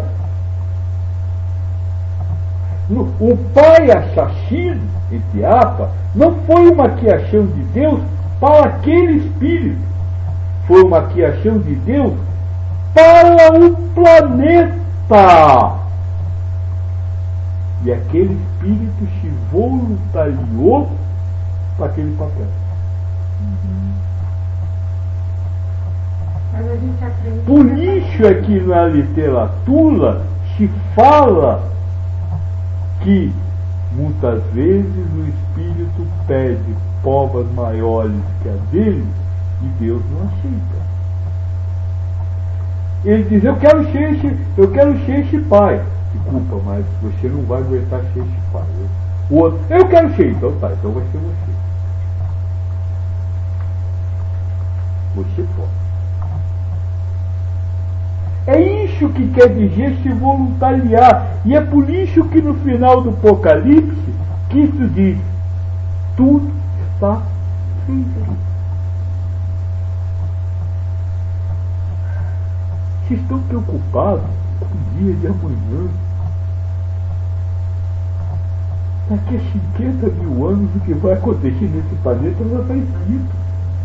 O pai assassino, entre aspas, não foi uma criação de Deus para aquele espírito. Foi uma criação de Deus para o planeta. E aquele espírito se voluntariou para aquele papel. Uhum. Mas a gente aprende. Por isso é que na literatura se fala que muitas vezes o espírito pede provas maiores que a dele e Deus não aceita. Ele diz, eu quero ser esse, eu quero ser esse pai. Desculpa, mas você não vai aguentar ser esse pai. O outro, eu quero ser, então tá, então vai ser você. Você pode. É isso que quer dizer se voluntariar. E é por isso que no final do Apocalipse, Cristo diz, tudo está feito. Vocês estão preocupados com o dia de amanhã. Daqui a cinquenta mil anos o que vai acontecer nesse planeta já está escrito.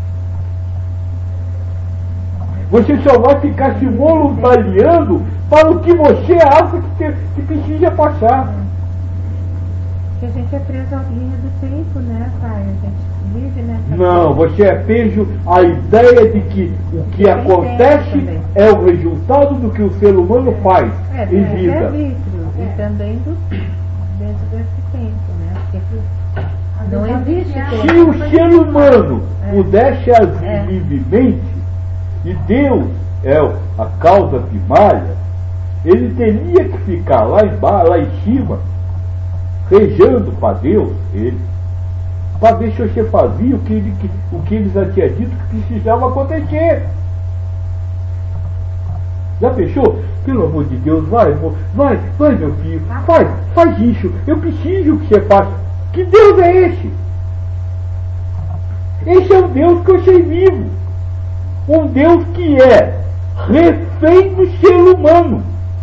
Você só vai ficar se voluntariando para o que você acha que, te, que precisa passar. Porque a gente é preso à linha do tempo, né, pai? A gente vive nessa... Não, você é preso à ideia de que o que Eu acontece é o resultado do que o ser humano faz é, em é, vida. É livro, e também do, dentro desse tempo, né? Porque não existe... Se o ser humano é. pudesse agir É. livremente, e Deus é a causa primária, ele teria que ficar lá embaixo, lá em cima, rejando para Deus, ele, para ver se você fazia o que, ele, que, o que ele já tinha dito que precisava acontecer. Já fechou? Pelo amor de Deus, vai, vai, vai, meu filho, faz, faz isso, eu preciso que você faça. Que Deus é esse? Esse é o Deus que eu achei vivo. Um Deus que é refém do ser humano.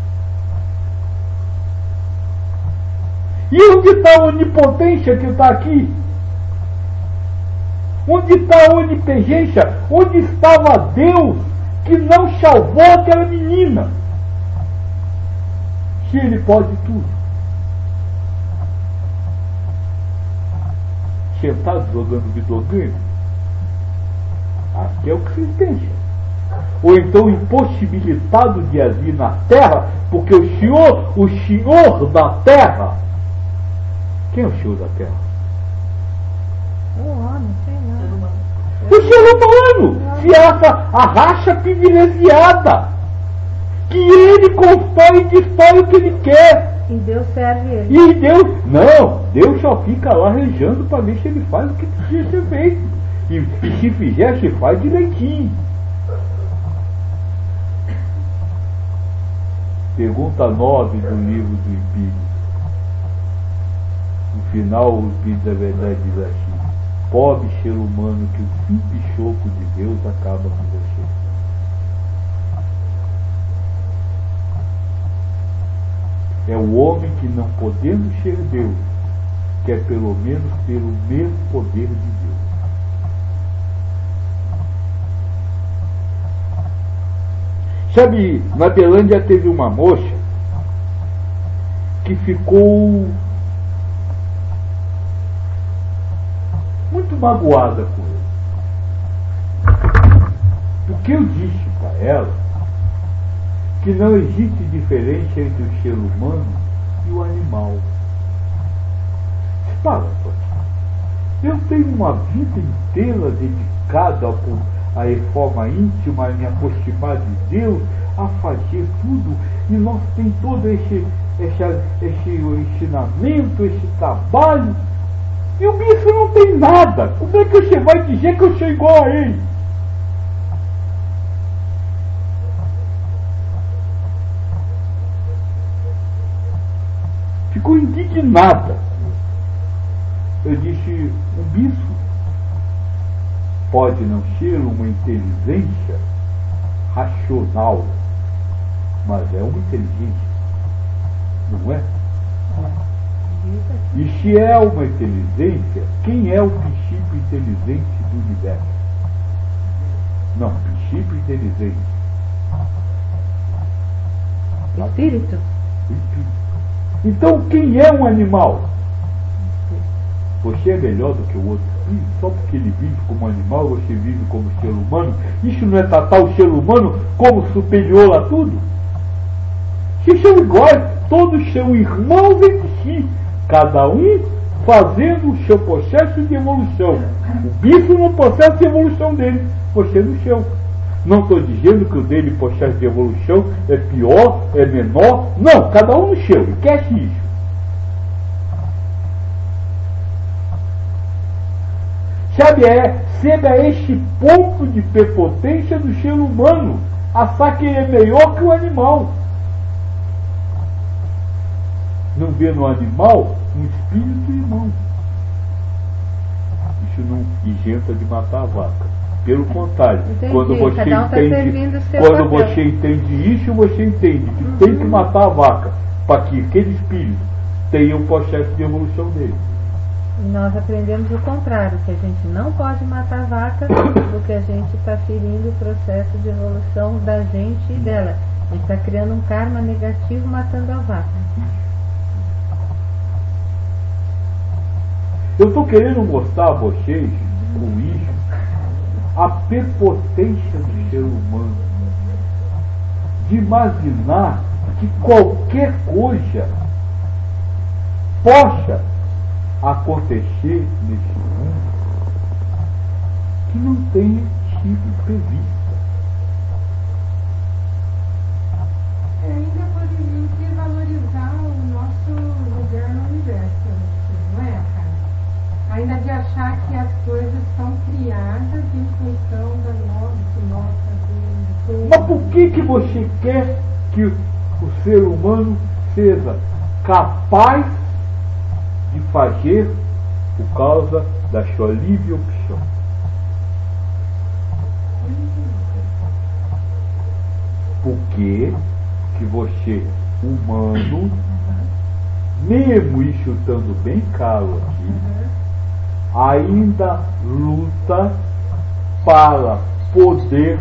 E onde está a onipotência que está aqui? Onde está a onipotência? Onde estava Deus que não salvou aquela menina? Se ele pode tudo. Sentado jogando videogame? Aqui é o que se entende. Ou então impossibilitado de agir na terra, porque o Senhor, o Senhor da terra. Quem é o Senhor da terra? O homem, sei lá. O ser humano, se essa a raça privilegiada, que ele constrói e destrói o que ele quer. E Deus serve ele. E Deus, não, Deus só fica lá rejando para ver se ele faz o que precisa ser feito. E, e se fizer, se faz direitinho. Pergunta nove do livro do Espírito. No final, o Espírito da Verdade diz assim: pobre ser humano que o simples choco de Deus acaba com você. É o homem que, não podendo ser Deus, quer pelo menos ter o mesmo poder de Deus. Sabe, na Belândia teve uma moça que ficou muito magoada com ele. Porque eu disse para ela que não existe diferença entre o ser humano e o animal. Para, eu tenho uma vida inteira dedicada à reforma íntima, a me aproximar de Deus, a fazer tudo, e nós temos todo esse, esse, esse ensinamento, esse trabalho, e o bicho não tem nada. Como é que você vai dizer que eu sou igual a ele? Ficou indignada. Eu disse: um bicho pode não ser uma inteligência racional, mas é uma inteligência, não é? E se é uma inteligência, quem é o princípio inteligente do universo? Não, princípio inteligente. Espírito? Espírito. Então, quem é um animal? Você é melhor do que o outro. E só porque ele vive como animal, você vive como ser humano. Isso não é tratar o ser humano como superior a tudo? Vocês são iguais, todos são irmãos entre si, cada um fazendo o seu processo de evolução. O bicho no processo de evolução dele, você no seu. Não estou dizendo que o dele, processo de evolução, é pior, é menor. Não, cada um no seu. Esquece isso. Sabe, é, chega a este ponto de prepotência do ser humano, achar que ele é melhor que o animal. Não vê no animal um espírito irmão. Isso não isenta de matar a vaca. Pelo contrário, entendi. quando você Cada um entende, tá seu quando papel. você entende isso, você entende que uhum. tem que matar a vaca para que aquele espírito tenha um processo de evolução dele. E nós aprendemos o contrário, que a gente não pode matar a vaca, porque a gente está ferindo o processo de evolução da gente e dela. A gente está criando um karma negativo matando a vaca. Eu estou querendo mostrar a vocês, com isso, a prepotência do ser humano, de imaginar que qualquer coisa possa acontecer nesse mundo que não tenha sido prevista. É, ainda poderíamos valorizar o nosso lugar no universo, não é, cara? Ainda de achar que as coisas são criadas em função da nossa, nossa Mas por que que você quer que o ser humano seja capaz de fazer por causa da sua livre opção? você humano, mesmo ir chutando bem calo aqui, ainda luta para poder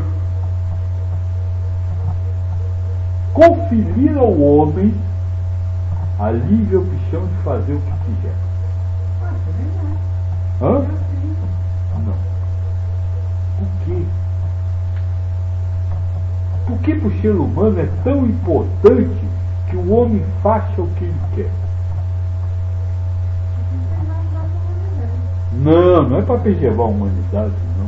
conferir ao homem a livre opção de fazer o que quiser. Hã? Não. Por quê? Por que para o ser humano é tão importante que o homem faça o que ele quer? Não, não é para preservar a humanidade, não.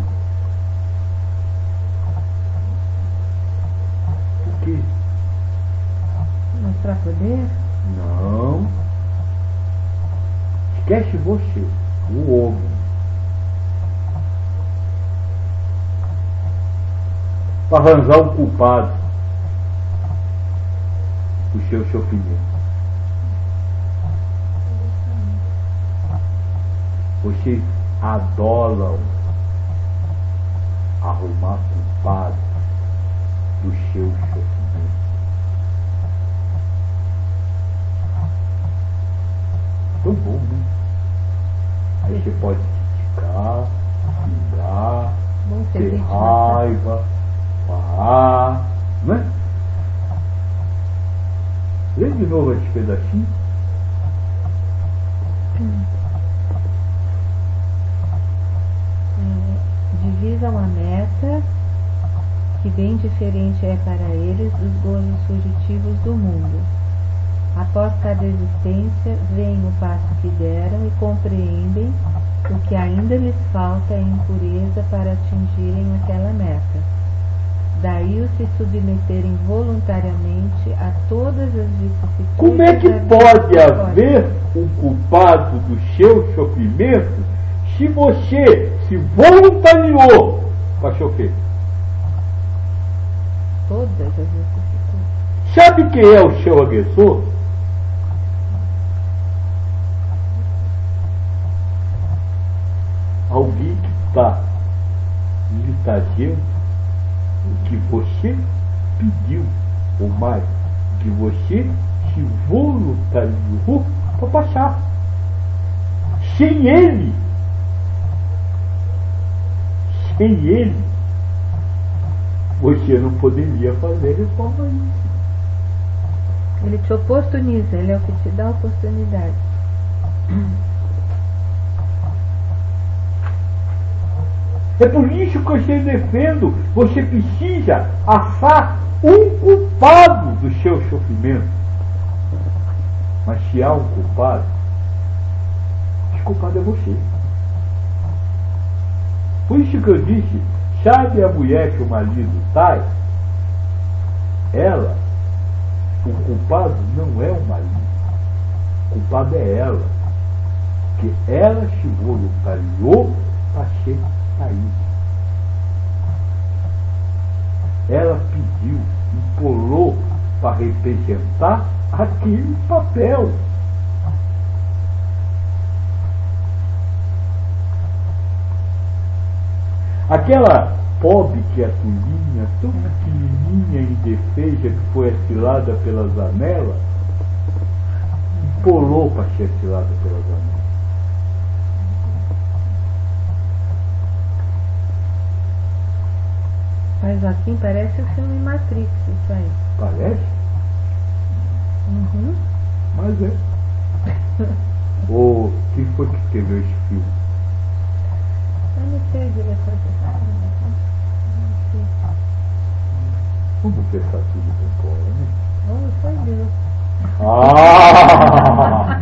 Por quê? Mostrar poder? Não. Esquece você, o homem. Para arranjar um culpado do seu sofrimento. Vocês adoram arrumar culpado do seu sofrimento. Tão bom, né? Aí você pode criticar, xingar, ter raiva, falar, não é? Lê de novo esse pedacinho. Divisam a meta, que bem diferente é para eles dos gozos fugitivos do mundo. Após cada existência, veem o passo que deram e compreendem o que ainda lhes falta em impureza para atingirem aquela meta. Daí o se submeterem voluntariamente a todas as vicissitudes. Como é que pode haver um culpado do seu sofrimento se você se voluntariou para sofrer? Todas as vicissitudes. Sabe quem é o seu agressor? Alguém que está lhe trazendo o que você pediu, ou mais, que você se voluntariou para passar. Sem ele, sem ele, você não poderia fazer reforma isso. Ele te oportuniza, ele é o que te dá a oportunidade. É por isso que eu te defendo, você precisa achar um culpado do seu sofrimento. Mas se há um culpado, esse culpado é você. Por isso que eu disse, sabe a mulher que o marido trai? Ela, o culpado não é o marido, o culpado é ela. Porque ela se voluntariou para ser traída. Ela pediu, implorou para representar aquele papel. Aquela pobre criaturinha, tão pequenininha e indefesa, que foi atirada pela janela, implorou para ser atirada pela janela. Mas assim parece o filme Matrix, isso aí. Parece? Uhum. Mas é. Ou quem foi que escreveu esse filme? Eu não sei, diretor de cara, não sei. Vamos pensar tudo com cola, né? Oh, foi Deus. Ah!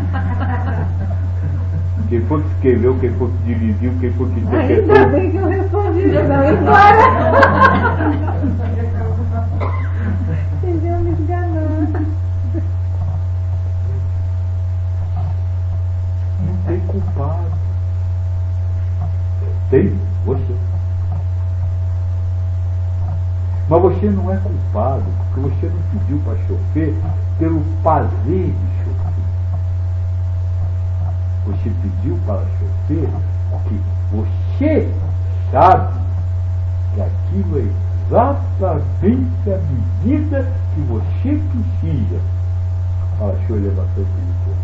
Quem foi que escreveu, quem foi que dirigiu, quem foi que interpretou? Ainda bem que eu respondi, não embora. Vocês iam me enganar. Não tem culpado. Tem você. Mas você não é culpado, porque você não pediu para chover pelo prazer de chover. Você pediu para chover porque você sabe que aquilo é exatamente a medida que você precisa. Ah, deixa eu levar para o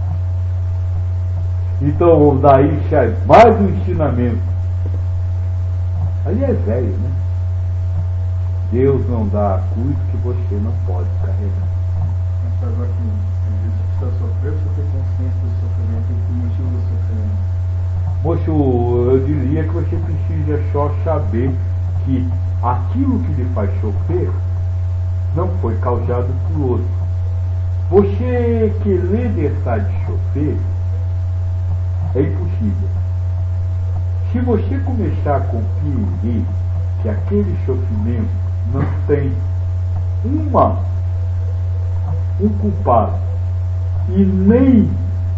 Então, daí sai mais um ensinamento. Ali é velho, né? Deus não dá a cruz que você não pode carregar. Mas agora que Jesus precisa sofrer, você tem consciência do sofrimento e do motivo do sofrimento. Moço, eu diria que você precisa só saber que aquilo que lhe faz sofrer não foi causado por outro. Você querer deixar de sofrer é impossível. Se você começar a compreender que aquele sofrimento não tem uma, um culpado e nem,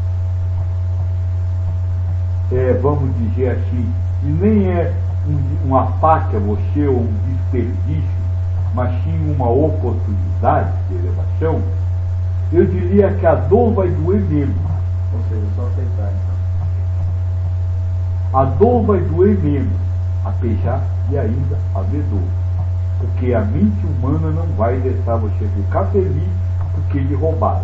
é, vamos dizer assim, e nem é um, uma parte a você ou um desperdício, mas sim uma oportunidade de elevação, eu diria que a dor vai doer menos. Ou seja, só aceitar então. A dor vai doer menos, apesar de ainda haver dor. Porque a mente humana não vai deixar você ficar feliz porque lhe roubaram.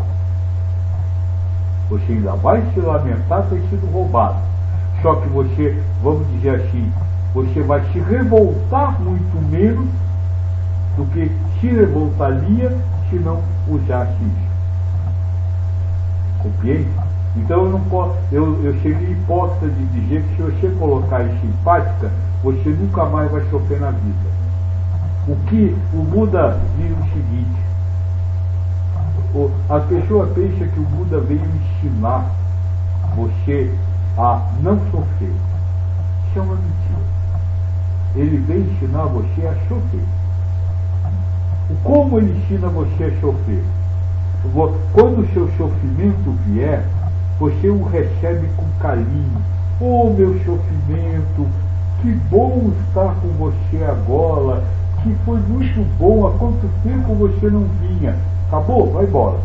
Você ainda vai se lamentar por ter sido roubado. Só que você, vamos dizer assim, você vai se revoltar muito menos do que se revoltaria se não usasse isso. Compreende? Então eu não posso, eu, eu seria hipócrita de dizer que se você colocar isso em prática, você nunca mais vai sofrer na vida. O que o Buda diz o seguinte: o, a pessoa pensa que o Buda veio ensinar você a não sofrer. Isso é uma mentira. Ele veio ensinar você a sofrer. Como ele ensina você a sofrer? Quando o seu sofrimento vier, você o recebe com carinho. Oh, meu sofrimento, que bom estar com você agora, que foi muito bom, há quanto tempo você não vinha. Acabou, vai embora.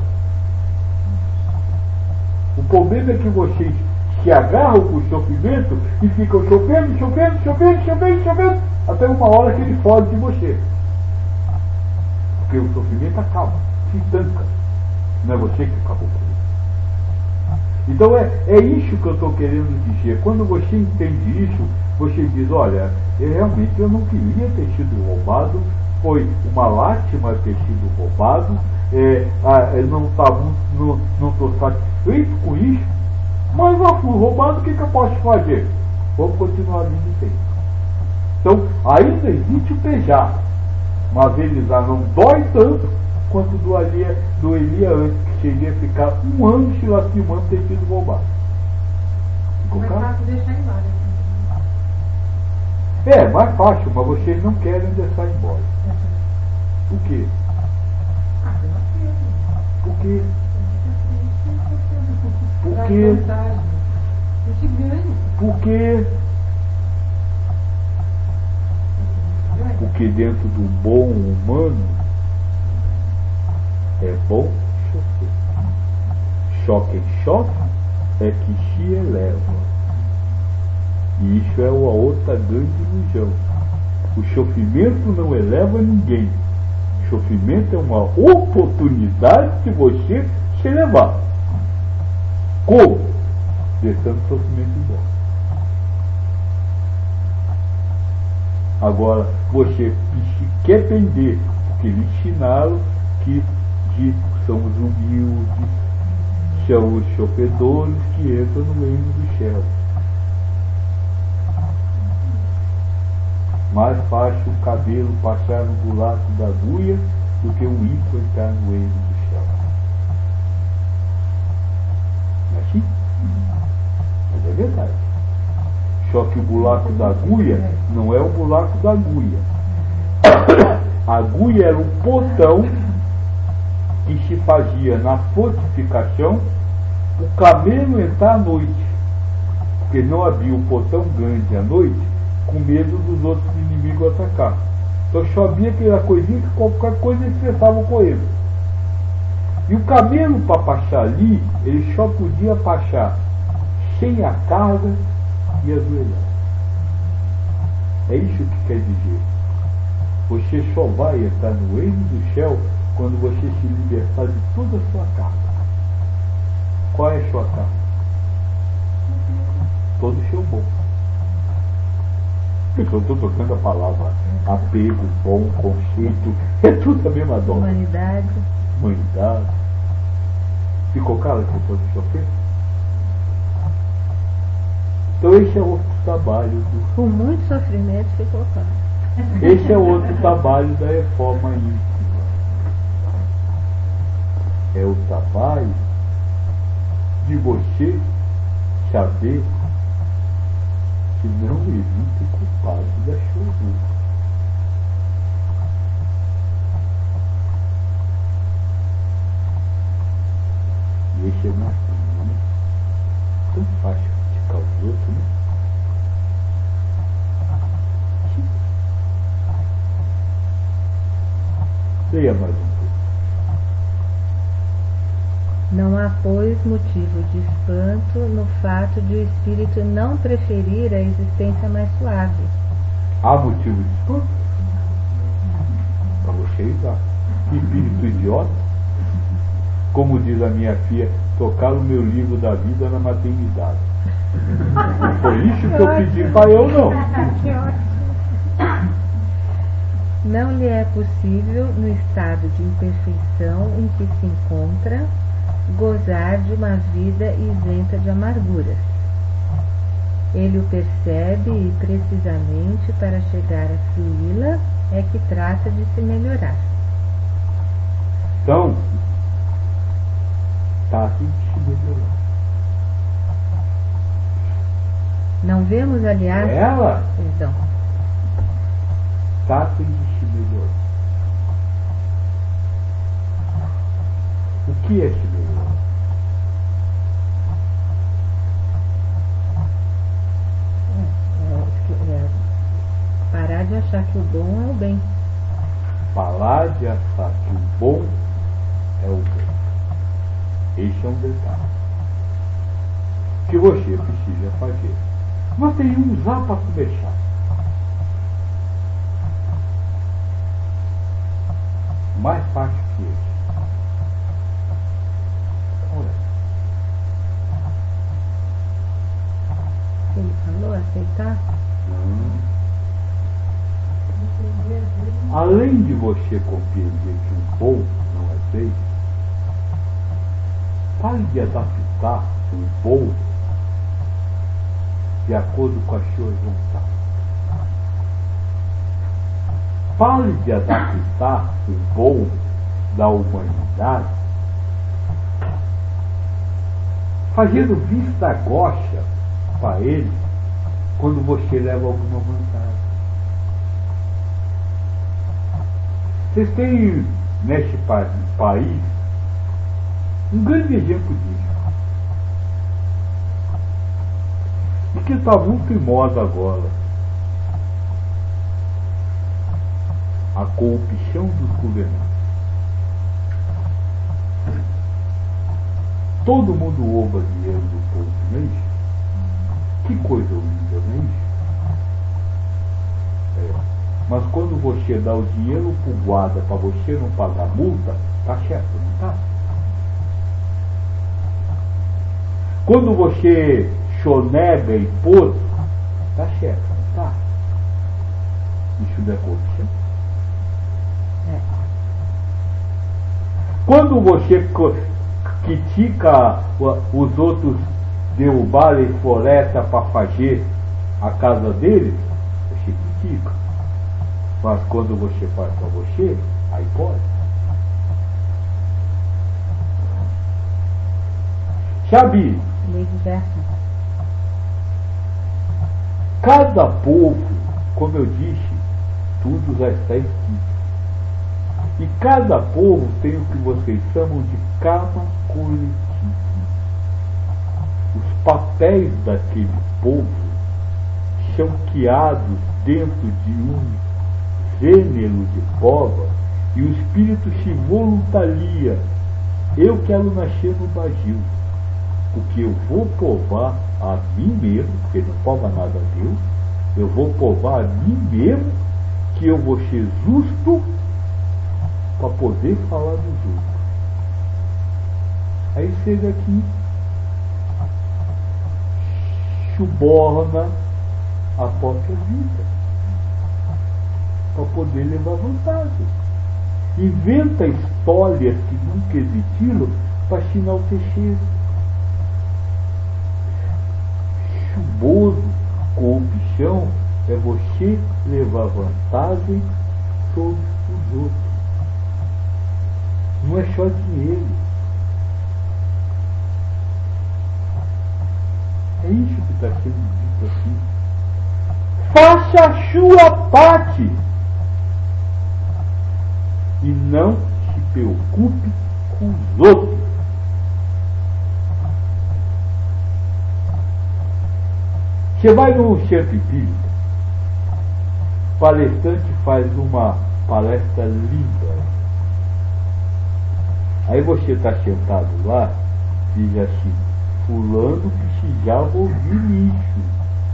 O problema é que vocês se agarram com o sofrimento e ficam sofrendo, sofrendo, sofrendo, sofrendo, sofrendo, até uma hora que ele foge de você. Porque o sofrimento acaba, se estanca. Não é você que acabou com ele. Então é, é isso que eu estou querendo dizer. Quando você entende isso, você diz: olha, eu, realmente eu não queria ter sido roubado, foi uma lástima ter sido roubado, é, ah, eu não estou satisfeito com isso, mas já fui roubado, o que, que eu posso fazer? Vamos continuar a vida inteira. Então ainda existe o pesar, mas ele já não dói tanto quanto doeria, doeria antes, que seria ficar um ano se lastimando ter sido roubado. Ficou Mais claro? fácil deixar embora. É, mais fácil, mas vocês não querem deixar embora. Por quê? Ah, pela pena. Por quê? Por Traz quê? vantagem. A gente ganha. Por quê? Ganha. Porque dentro do bom humano é bom sofrer. Só quem sofre é que se eleva. E isso é uma outra grande ilusão. O sofrimento não eleva ninguém. O sofrimento é uma oportunidade de você se elevar. Como? Deixando o sofrimento embora. Agora, você quer aprender, porque lhe ensinaram que de, são os humildes, são os sofredores que entram no reino do céu. Mais fácil o cabelo passar no buraco da agulha do que o rico entrar no reino do céu. Não é assim? Mas é verdade. Só que o buraco da agulha não é o buraco da agulha. A agulha era um portão que se fazia na fortificação o camelo entrar à noite, porque não havia um portão grande à noite, com medo dos outros inimigos atacar. Então só havia aquela coisinha que qualquer coisa eles pensavam com ele. E o camelo, para passar ali, ele só podia passar sem a carga e ajoelhar. É isso que quer dizer. Você só vai entrar no reino do céu quando você se libertar de toda a sua carga. Qual é a sua carga? Todo o seu bom. Eu estou tocando a palavra apego, bom, conceito, é tudo a mesma dose. Humanidade. Humanidade. Ficou claro que eu estou sofrendo? Então esse é outro trabalho do... Com muito sofrimento ficou claro. Esse é outro trabalho da reforma íntima. É o trabalho de você saber que não existe culpado da sua vida. E esse é mais né? Tão fácil criticar os outros, né? Leia mais um pouco. Não há, pois, motivo de espanto no fato de o espírito não preferir a existência mais suave. Há motivo de espanto? Para você ir lá. Espírito idiota. Como diz a minha filha, tocar o meu livro da vida na maternidade. Não foi isso que eu pedi para eu, não. Não lhe é possível, no estado de imperfeição em que se encontra, gozar de uma vida isenta de amarguras. Ele o percebe e, precisamente para chegar a fruí-la, é que trata de se melhorar. Então, trata de se melhorar. Não vemos, aliás... Ela? Perdão. Trata de se melhorar. O que é se melhorar? É, é, é, parar de achar que o bom é o bem. Parar de achar que o bom é o bem. Esse é um detalhe que você precisa fazer. Mas tem um usar para começar. Mais fácil que esse. Olha. Ele falou aceitar? Hum. Além de você compreender que o bom não é bem, pare de adaptar o bom de acordo com as suas vontades. Pare de adaptar o bom da humanidade fazendo vista grossa para ele quando você leva alguma vantagem. Vocês têm neste país um grande exemplo disso. E que está muito em moda agora. A corrupção dos governantes. Todo mundo rouba dinheiro do povo, não é isso? Que coisa horrível, não é isso? É. Mas quando você dá o dinheiro para o guarda para você não pagar multa, tá certo, não tá? Quando você sonega imposto, tá certo, não tá? Isso não é corrupção? É. Quando você critica os outros derrubarem floresta para fazer a casa deles, você critica. Mas quando você faz para você, aí pode. Sabe? Lei diversa. Cada povo, como eu disse, tudo já está escrito. E cada povo tem o que vocês chamam de karma coletivo. Os papéis daquele povo são criados dentro de um gênero de prova e o espírito se voluntaria. Eu quero nascer no Brasil, porque eu vou provar a mim mesmo, porque não prova nada a Deus, eu vou provar a mim mesmo que eu vou ser justo para poder falar dos outros. Aí chega aqui, suborna a própria vida para poder levar vantagem. Inventa histórias que nunca existiram para te enaltecer. Chuboso, corrupção, é você levar vantagem sobre os outros. Não é só dinheiro. É isso que está sendo dito aqui. Faça a sua parte e não se preocupe com os outros. Você vai no centro espírita, o palestrante faz uma palestra linda. Aí você está sentado lá e diz assim: fulano precisava ouvir isso.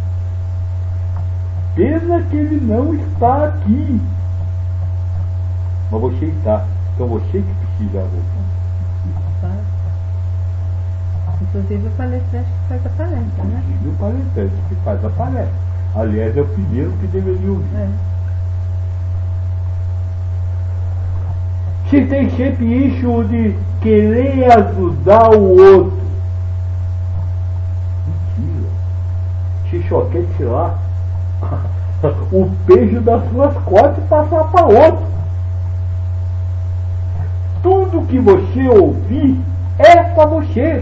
Pena que ele não está aqui. Mas você está. Então você que precisava ouvir. Inclusive o palestrante que faz a palestra, né? Inclusive o palestrante que faz a palestra. Aliás, é o primeiro que deveria ouvir. É. Se tem sempre isso de querer ajudar o outro. Mentira. Se só quer tirar o peso das suas costas e passar para outro. Tudo que você ouvir é para você.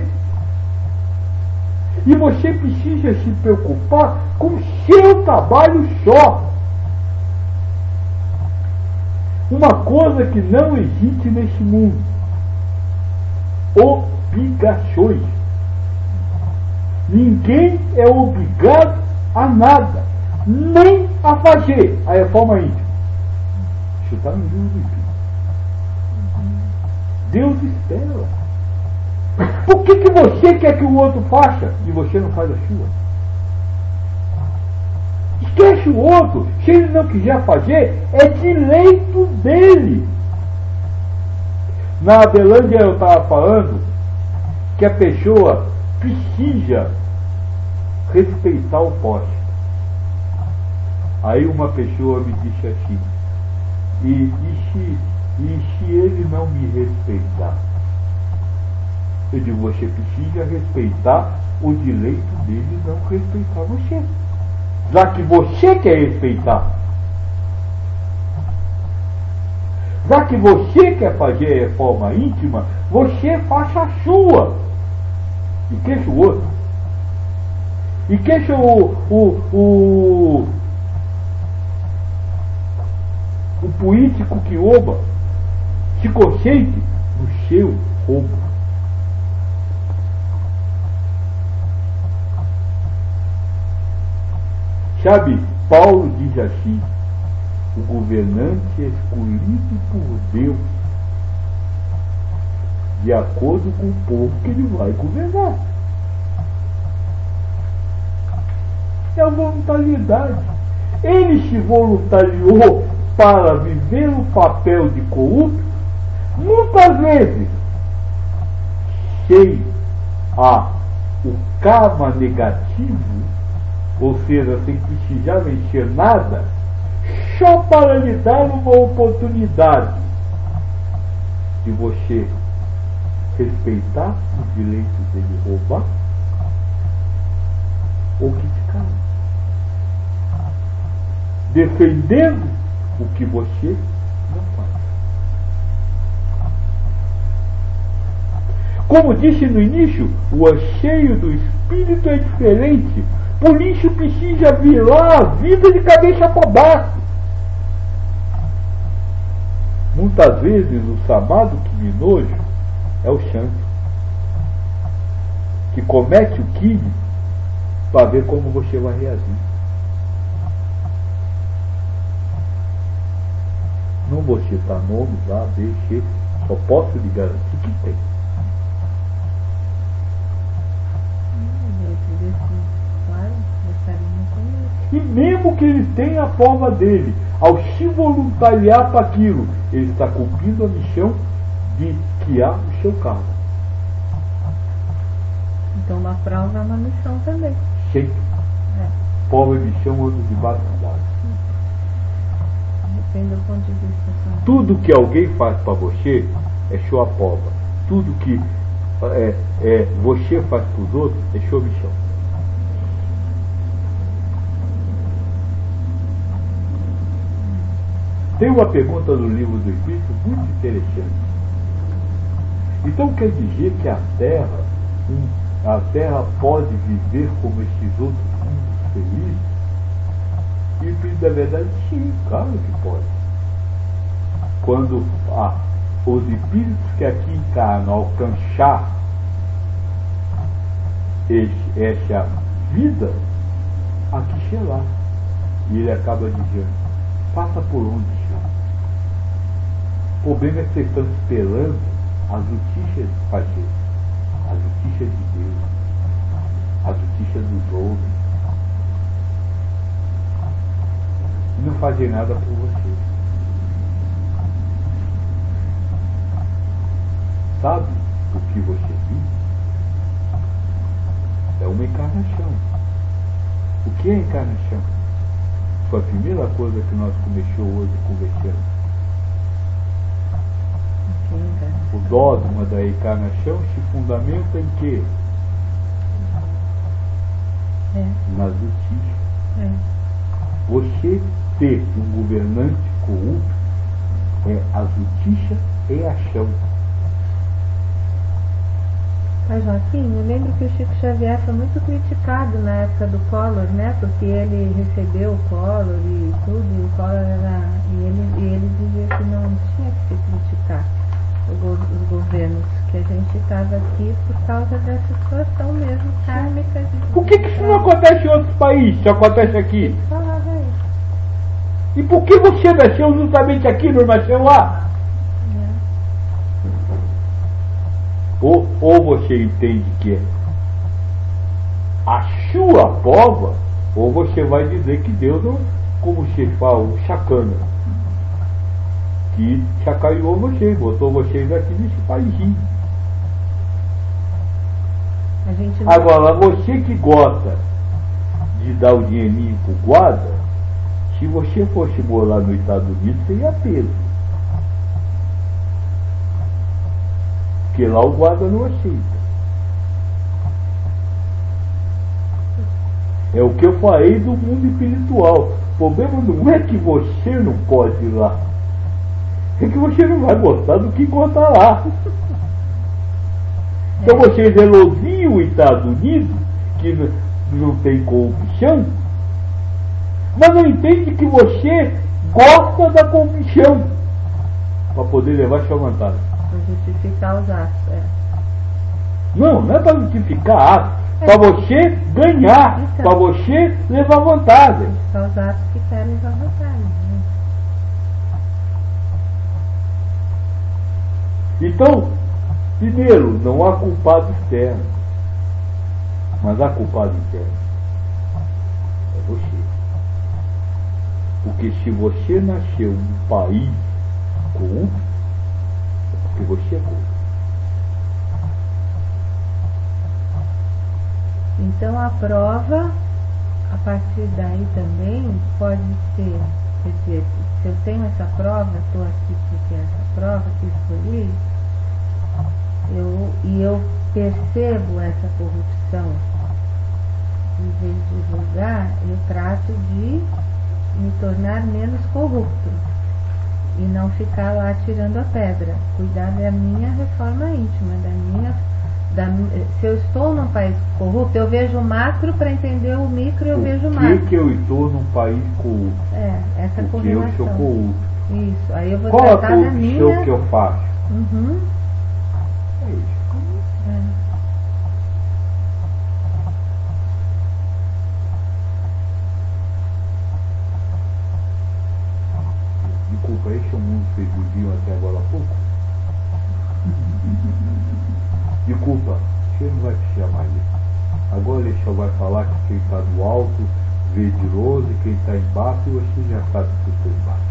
E você precisa se preocupar com o seu trabalho só. Uma coisa que não existe nesse mundo: obrigações. Ninguém é obrigado a nada, nem a fazer a reforma íntima. Isso está no livro do Espírito. Deus espera. Por que, que você quer que o outro faça e você não faz a sua? Esquece o outro. Se ele não quiser fazer, é direito dele. Na Abelândia eu estava falando que a pessoa precisa respeitar o poste. Aí uma pessoa me disse assim: e, e, se, e se ele não me respeitar? Eu digo: você precisa respeitar o direito dele de não respeitar você. Já que você quer respeitar, já que você quer fazer a reforma íntima, você faça a sua. E queixa o outro. E queixa o, o, o, o político que rouba. Se consciente do seu roubo. Sabe, Paulo diz assim: o governante é escolhido por Deus de acordo com o povo que ele vai governar. É a voluntariedade. Ele se voluntariou para viver o papel de corrupto, muitas vezes sem a, o karma negativo, ou seja, sem precisar mexer nada, só para lhe dar uma oportunidade de você respeitar o direito dele roubar ou criticar, defendendo o que você não faz. Como disse no início, o anseio do espírito é diferente. Por isso precisa virar a vida de cabeça para baixo. Muitas vezes o chamado criminoso é o santo, que comete o crime para ver como você vai reagir. Não vou citar nomes A, B, C, só posso lhe garantir que tem. E mesmo que ele tenha a prova dele, ao se voluntariar para aquilo, ele está cumprindo a missão de criar o seu carro. Então uma prova é uma missão também. Sempre. É. Prova e missão andam de base a base. Depende do ponto de vista. Só. Tudo que alguém faz para você é sua prova. Tudo que é, é, você faz para os outros é sua missão. Tem uma pergunta no livro do Espírito muito interessante. Então quer dizer que a Terra, um, a Terra pode viver como esses outros mundos felizes? E o Espírito da Verdade, sim, claro que pode. Quando ah, os espíritos que aqui encarnam alcançar esse, essa vida, aqui será. E ele acaba dizendo, passa por onde chama. O problema é que vocês estão esperando as notícias fazer, as notícias de Deus, as notícias dos homens. E não fazer nada por vocês. Sabe o que você vive? É uma encarnação. O que é encarnação? Foi a primeira coisa que nós começamos hoje conversando. O dogma da encarnação se fundamenta em quê? É. Na justiça. É. Você ter um governante corrupto é a justiça e a ação. Mas Joaquim, eu lembro que o Chico Xavier foi muito criticado na época do Collor, né? Porque ele recebeu o Collor e tudo, e o Collor era. E ele, e ele dizia que não tinha que se criticar os governos, que a gente estava aqui por causa dessa situação mesmo kármica. De... Por que, que isso não acontece em outros países? Só acontece aqui? Falava isso. E por que você nasceu justamente aqui, não nasceu lá? É. Ou, ou você entende que é a sua prova, ou você vai dizer que Deus não, como se fala, um sacana, que sacaneou vocês, botou vocês aqui nesse paísinho. A gente não... Agora, você que gosta de dar o dinheirinho pro guarda, se você fosse morar nos Estados Unidos, você ia preso. Porque lá o guarda não aceita. É o que eu falei do mundo espiritual. O problema não é que você não pode ir lá. É que você não vai gostar do que encontrar lá. Então vocês elogiam os Estados Unidos, que não tem corrupção, mas não entende que você gosta da corrupção para poder levar sua vantagem. Para justificar os atos, é. Não, não é para justificar atos, é. Para você ganhar, Então, para você levar vantagem. Justificar os atos que querem levar vantagem. Né? Então, primeiro, não há culpado externo, mas há culpado interno. É você. Porque se você nasceu num país corrupto, é porque você é corrupto. Então a prova, a partir daí também, pode ser, quer dizer, se eu tenho essa prova, estou aqui porque essa prova que escolhi, eu, e eu percebo essa corrupção, em vez de julgar, eu trato de me tornar menos corrupto e não ficar lá tirando a pedra. Cuidar da minha reforma íntima, da minha... Da, se eu estou num país corrupto, eu vejo o macro para entender o micro, eu Por vejo o que macro. que eu estou num país corrupto? É, essa Porque eu sou correlação. corrupto. Isso, aí eu vou Qual a tratar da corrupção minha... que eu faço? Uhum. É isso. É. Desculpa, esse é o mundo que vocês viviam até agora há pouco? Desculpa, você não vai precisar mais disso. Agora ele só vai falar que quem está do alto verdiroso e quem está embaixo, e você já sabe que eu estou embaixo.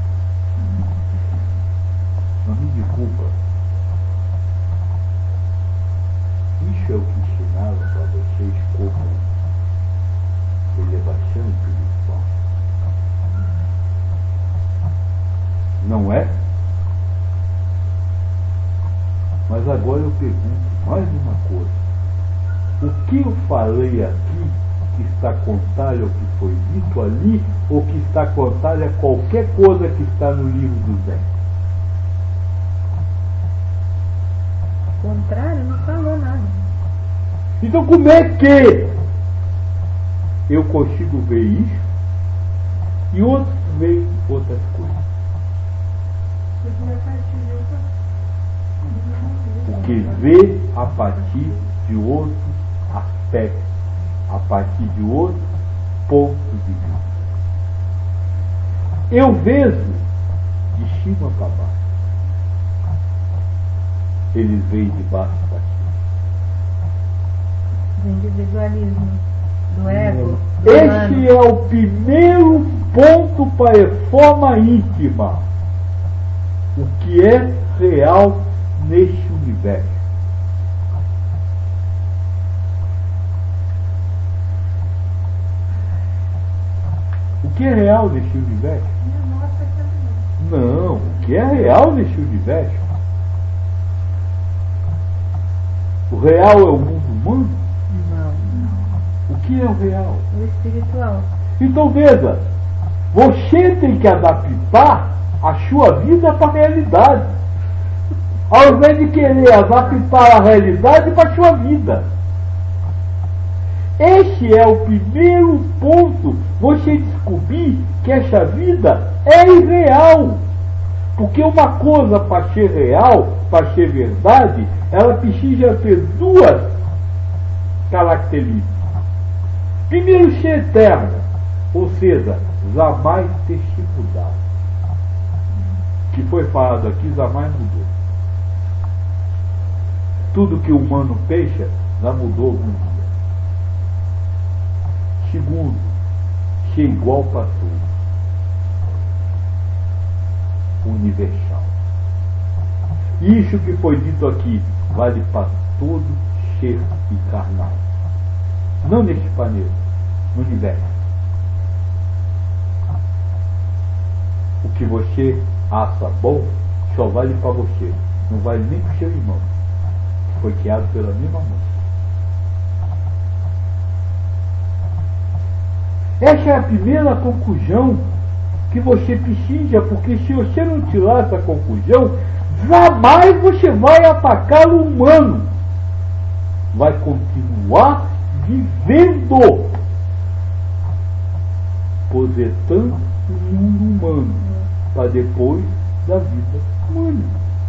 Não me desculpa. Isso é o que ensinava para vocês como elevação espiritual. Não é? Mas agora eu pergunto mais uma coisa. O que eu falei aqui que está contrário ao que foi dito ali, ou que está contrário a qualquer coisa que está no livro do Zen? Contrário, não falou nada. Então como é que eu consigo ver isso e outros veem outras coisas? Porque vê a partir de outros aspectos, a partir de outros pontos de vista. Eu vejo de cima para baixo. Eles veem de baixo para cima. Do individualismo, do ego. Do Esse humano. é o primeiro ponto para a reforma íntima. O que é real neste universo. O que é real neste universo? Não, o que é real neste universo? O real é o mundo humano? Não. O que é o real? O espiritual. Então veja, você tem que adaptar a sua vida para a realidade, ao invés de querer adaptar a realidade para a sua vida. Este é o primeiro ponto, você descobrir que essa vida é irreal. Porque uma coisa para ser real, para ser verdade, ela precisa ter duas características. Primeiro, ser eterna, ou seja, jamais ter se mudado. Que foi falado aqui, jamais mudou. Tudo que o humano pensa já mudou algum dia. Segundo, ser igual para todos. Universal. Isso que foi dito aqui vale para todo ser encarnado. Não neste planeta, no universo. O que você acha bom só vale para você, não vale nem para o seu irmão, que foi criado pela mesma mãe. Essa é a primeira conclusão que você precisa, porque se você não tirar essa conclusão, jamais você vai atacar o humano. Vai continuar vivendo, projetando o mundo humano para depois da vida humana.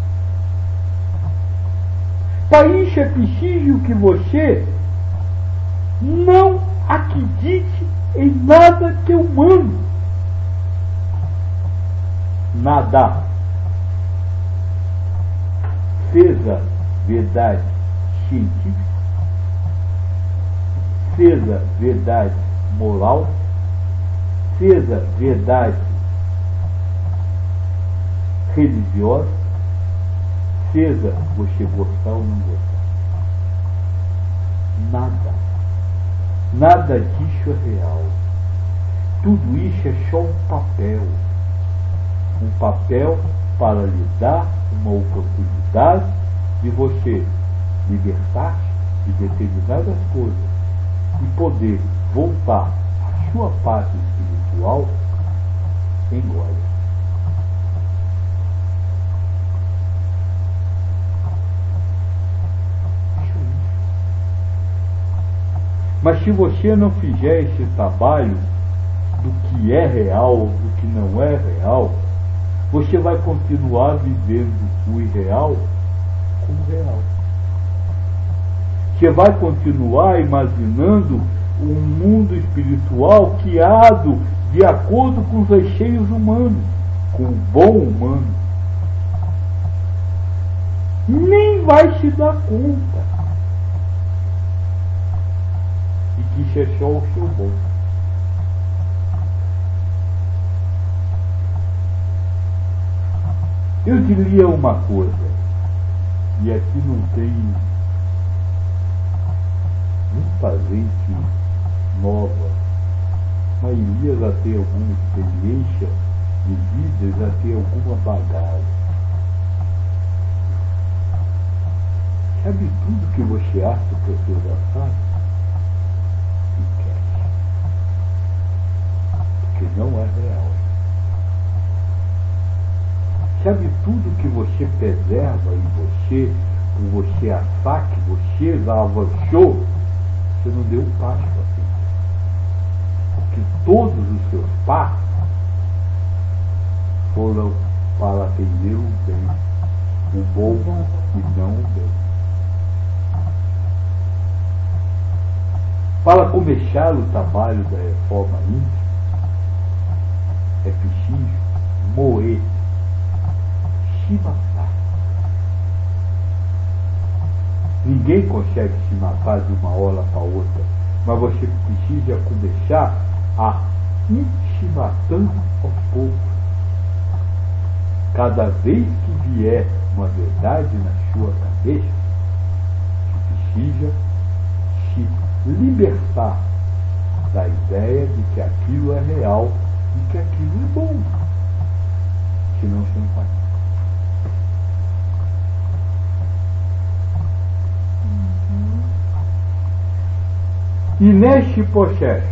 Para isso é preciso que você não acredite em nada que é humano. Nada. Seja verdade científica, seja verdade moral, seja verdade religiosa, seja você gostar ou não gostar. Nada. Nada disso é real. Tudo isso é só um papel. Um papel para lhe dar uma oportunidade de você libertar-se de determinadas coisas e poder voltar à sua parte espiritual em glória. Mas se você não fizer esse trabalho do que é real ou do que não é real, você vai continuar vivendo o irreal como real. Você vai continuar imaginando um mundo espiritual criado de acordo com os recheios humanos, com o bom humano. Nem vai se dar conta de que isso é só o seu bom. Eu diria uma coisa, e aqui não tem muita gente nova, a maioria já tem alguma experiência de vida, já tem alguma bagagem. Sabe tudo que você acha que você já sabe? Esquece. Porque não é real. Sabe tudo que você preserva em você, por você achar que você já avançou, você não deu um passo para frente. Porque todos os seus passos foram para atender o bem, o bom e não o bem. Para começar o trabalho da reforma íntima, é preciso moer, se matar. Ninguém consegue se matar de uma hora para outra, mas você precisa começar a ir se matando aos poucos. Cada vez que vier uma verdade na sua cabeça, você precisa se libertar da ideia de que aquilo é real e que aquilo é bom. Senão você não faz. E neste processo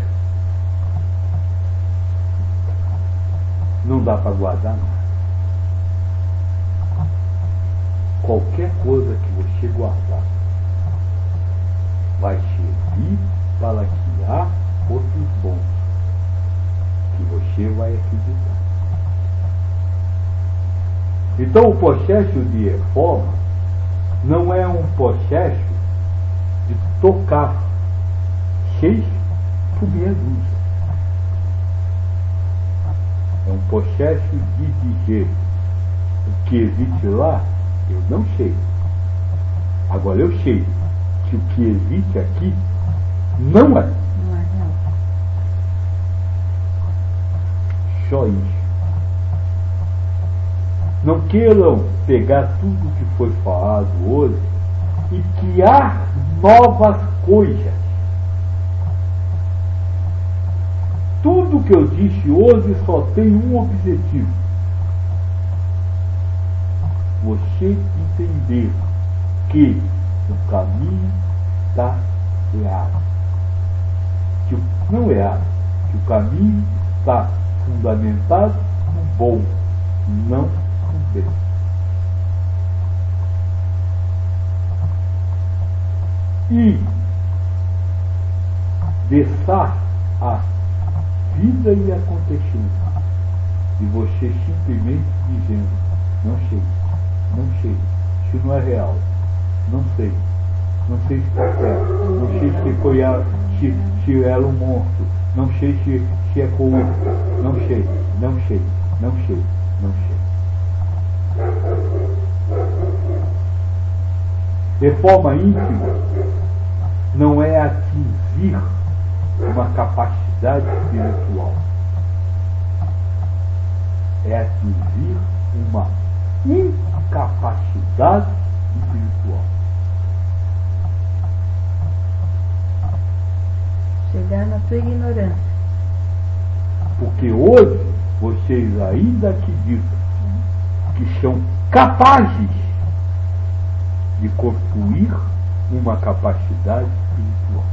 não dá para guardar nada. Qualquer coisa que você guardar vai servir para criar outros bons que você vai acreditar. Então o processo de reforma não é um processo de tocar seis por meia dúzia. É um processo de dizer o que existe lá, eu não sei. Agora eu sei que o que existe aqui não é. Não é real. Só isso. Não queiram pegar tudo que foi falado hoje e criar novas coisas. Tudo que eu disse hoje só tem um objetivo. Você entender que o caminho está errado. Que o, não errado, que o caminho está fundamentado no bom, não no bem. E deixar a vida e acontecendo. E você simplesmente dizendo, não sei, não sei, isso não é real, não sei, não sei se está certo, não sei se foi a, se, se era um monstro, não sei se, se é corrupto, não sei, não sei, não sei, não sei. Reforma íntima não é atingir uma capacidade espiritual, é atingir uma incapacidade espiritual. Chegar na tua ignorância. Porque hoje vocês ainda acreditam que são capazes de construir uma capacidade espiritual.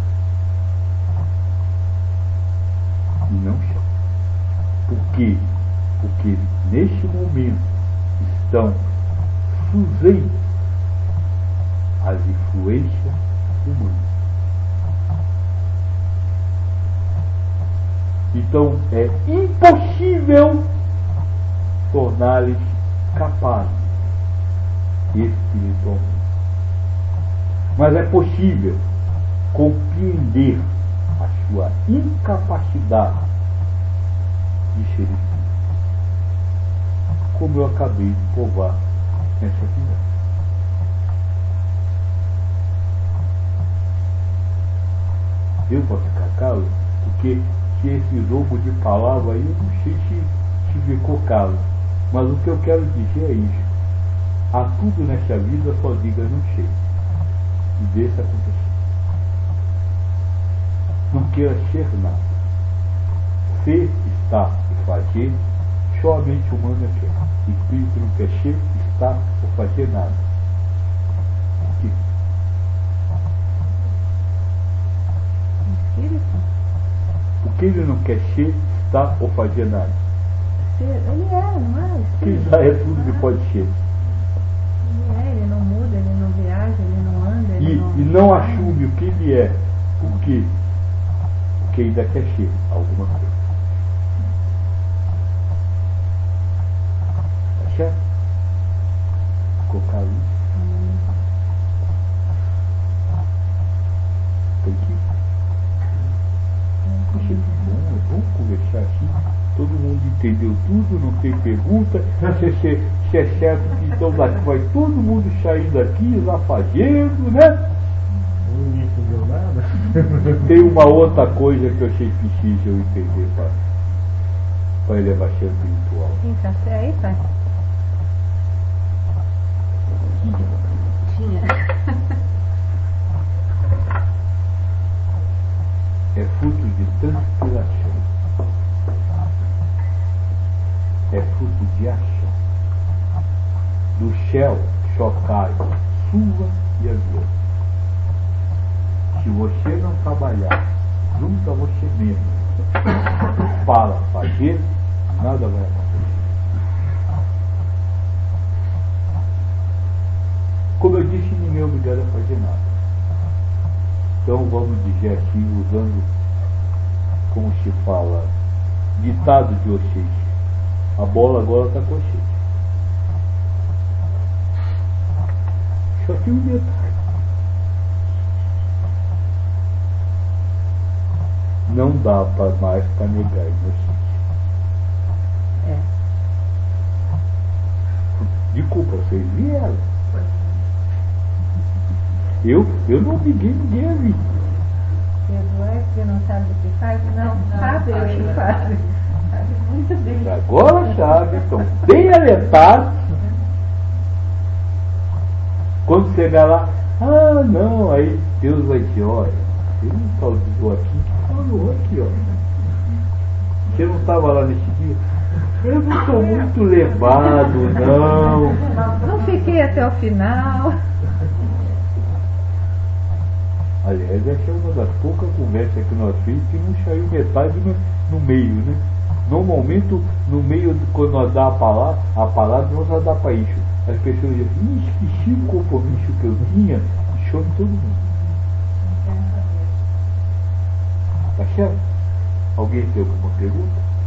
E não são. Por quê? Porque neste momento estão sujeitos às influências humanas. Então é impossível torná-los capazes espiritualmente. Mas é possível compreender a sua incapacidade de ser espírito, como eu acabei de provar nessa conversa. Deu para ficar calo? Porque se esse jogo de palavras aí, eu não sei se, se ficou calo. Mas o que eu quero dizer é isso. A tudo nesta vida só diga não chega. E deixa acontecer. Não queira ser nada. Ser, estar e fazer, somente o humano é quer. Espírito não quer ser, estar ou fazer nada. Por quê? Espírito? Porque ele não quer ser, estar ou fazer nada. Ser, ele é, não é? Que Espírito. já é tudo que pode ser. Ele é, ele não muda, ele não viaja, ele não anda, ele E, não... e não assume o que ele é, porque, porque ainda quer ser alguma coisa. Tá certo? Colocar isso. Tem que. Achei bom, é bom conversar assim. Todo mundo entendeu tudo, não tem pergunta. Se, se, se é certo que então daqui, vai todo mundo sair daqui lá fazendo, né? Não entendeu nada. Tem uma outra coisa que eu achei que precisa eu entender para a elevação espiritual. Tem café aí, pai? Tinha. É fruto de transpiração. É fruto de ação. Do céu só cai chuva e avião. Se você não trabalhar junto a você mesmo para fazer, nada vai acontecer. Como eu disse, ninguém é obrigado a fazer nada. Então vamos dizer assim, usando, como se fala, ditado de vocês. A bola agora está com vocês. Só que um detalhe. Não dá para mais para negar a inocência. É. Desculpa, vocês vieram. Eu, eu não obriguei ninguém a vir. Pedro é que não sabe o que faz? Não, sabe o que faz. Sabe muito bem. Agora sabe, estão bem alertados. Quando chegar lá, ah não, aí Deus vai dizer, olha, ele não falou aqui, falou aqui, ó. Você não estava lá nesse dia? Eu não estou muito levado, não. Não fiquei até o final. Aliás, essa é uma das poucas conversas que nós fizemos que não saiu metade no, no meio, né? Normalmente, no meio, quando nós dá a palavra, a palavra nós já dá para isso. As pessoas dizem, ih, esqueci o compromisso que eu tinha, chama todo mundo. Tá certo? Alguém tem alguma pergunta?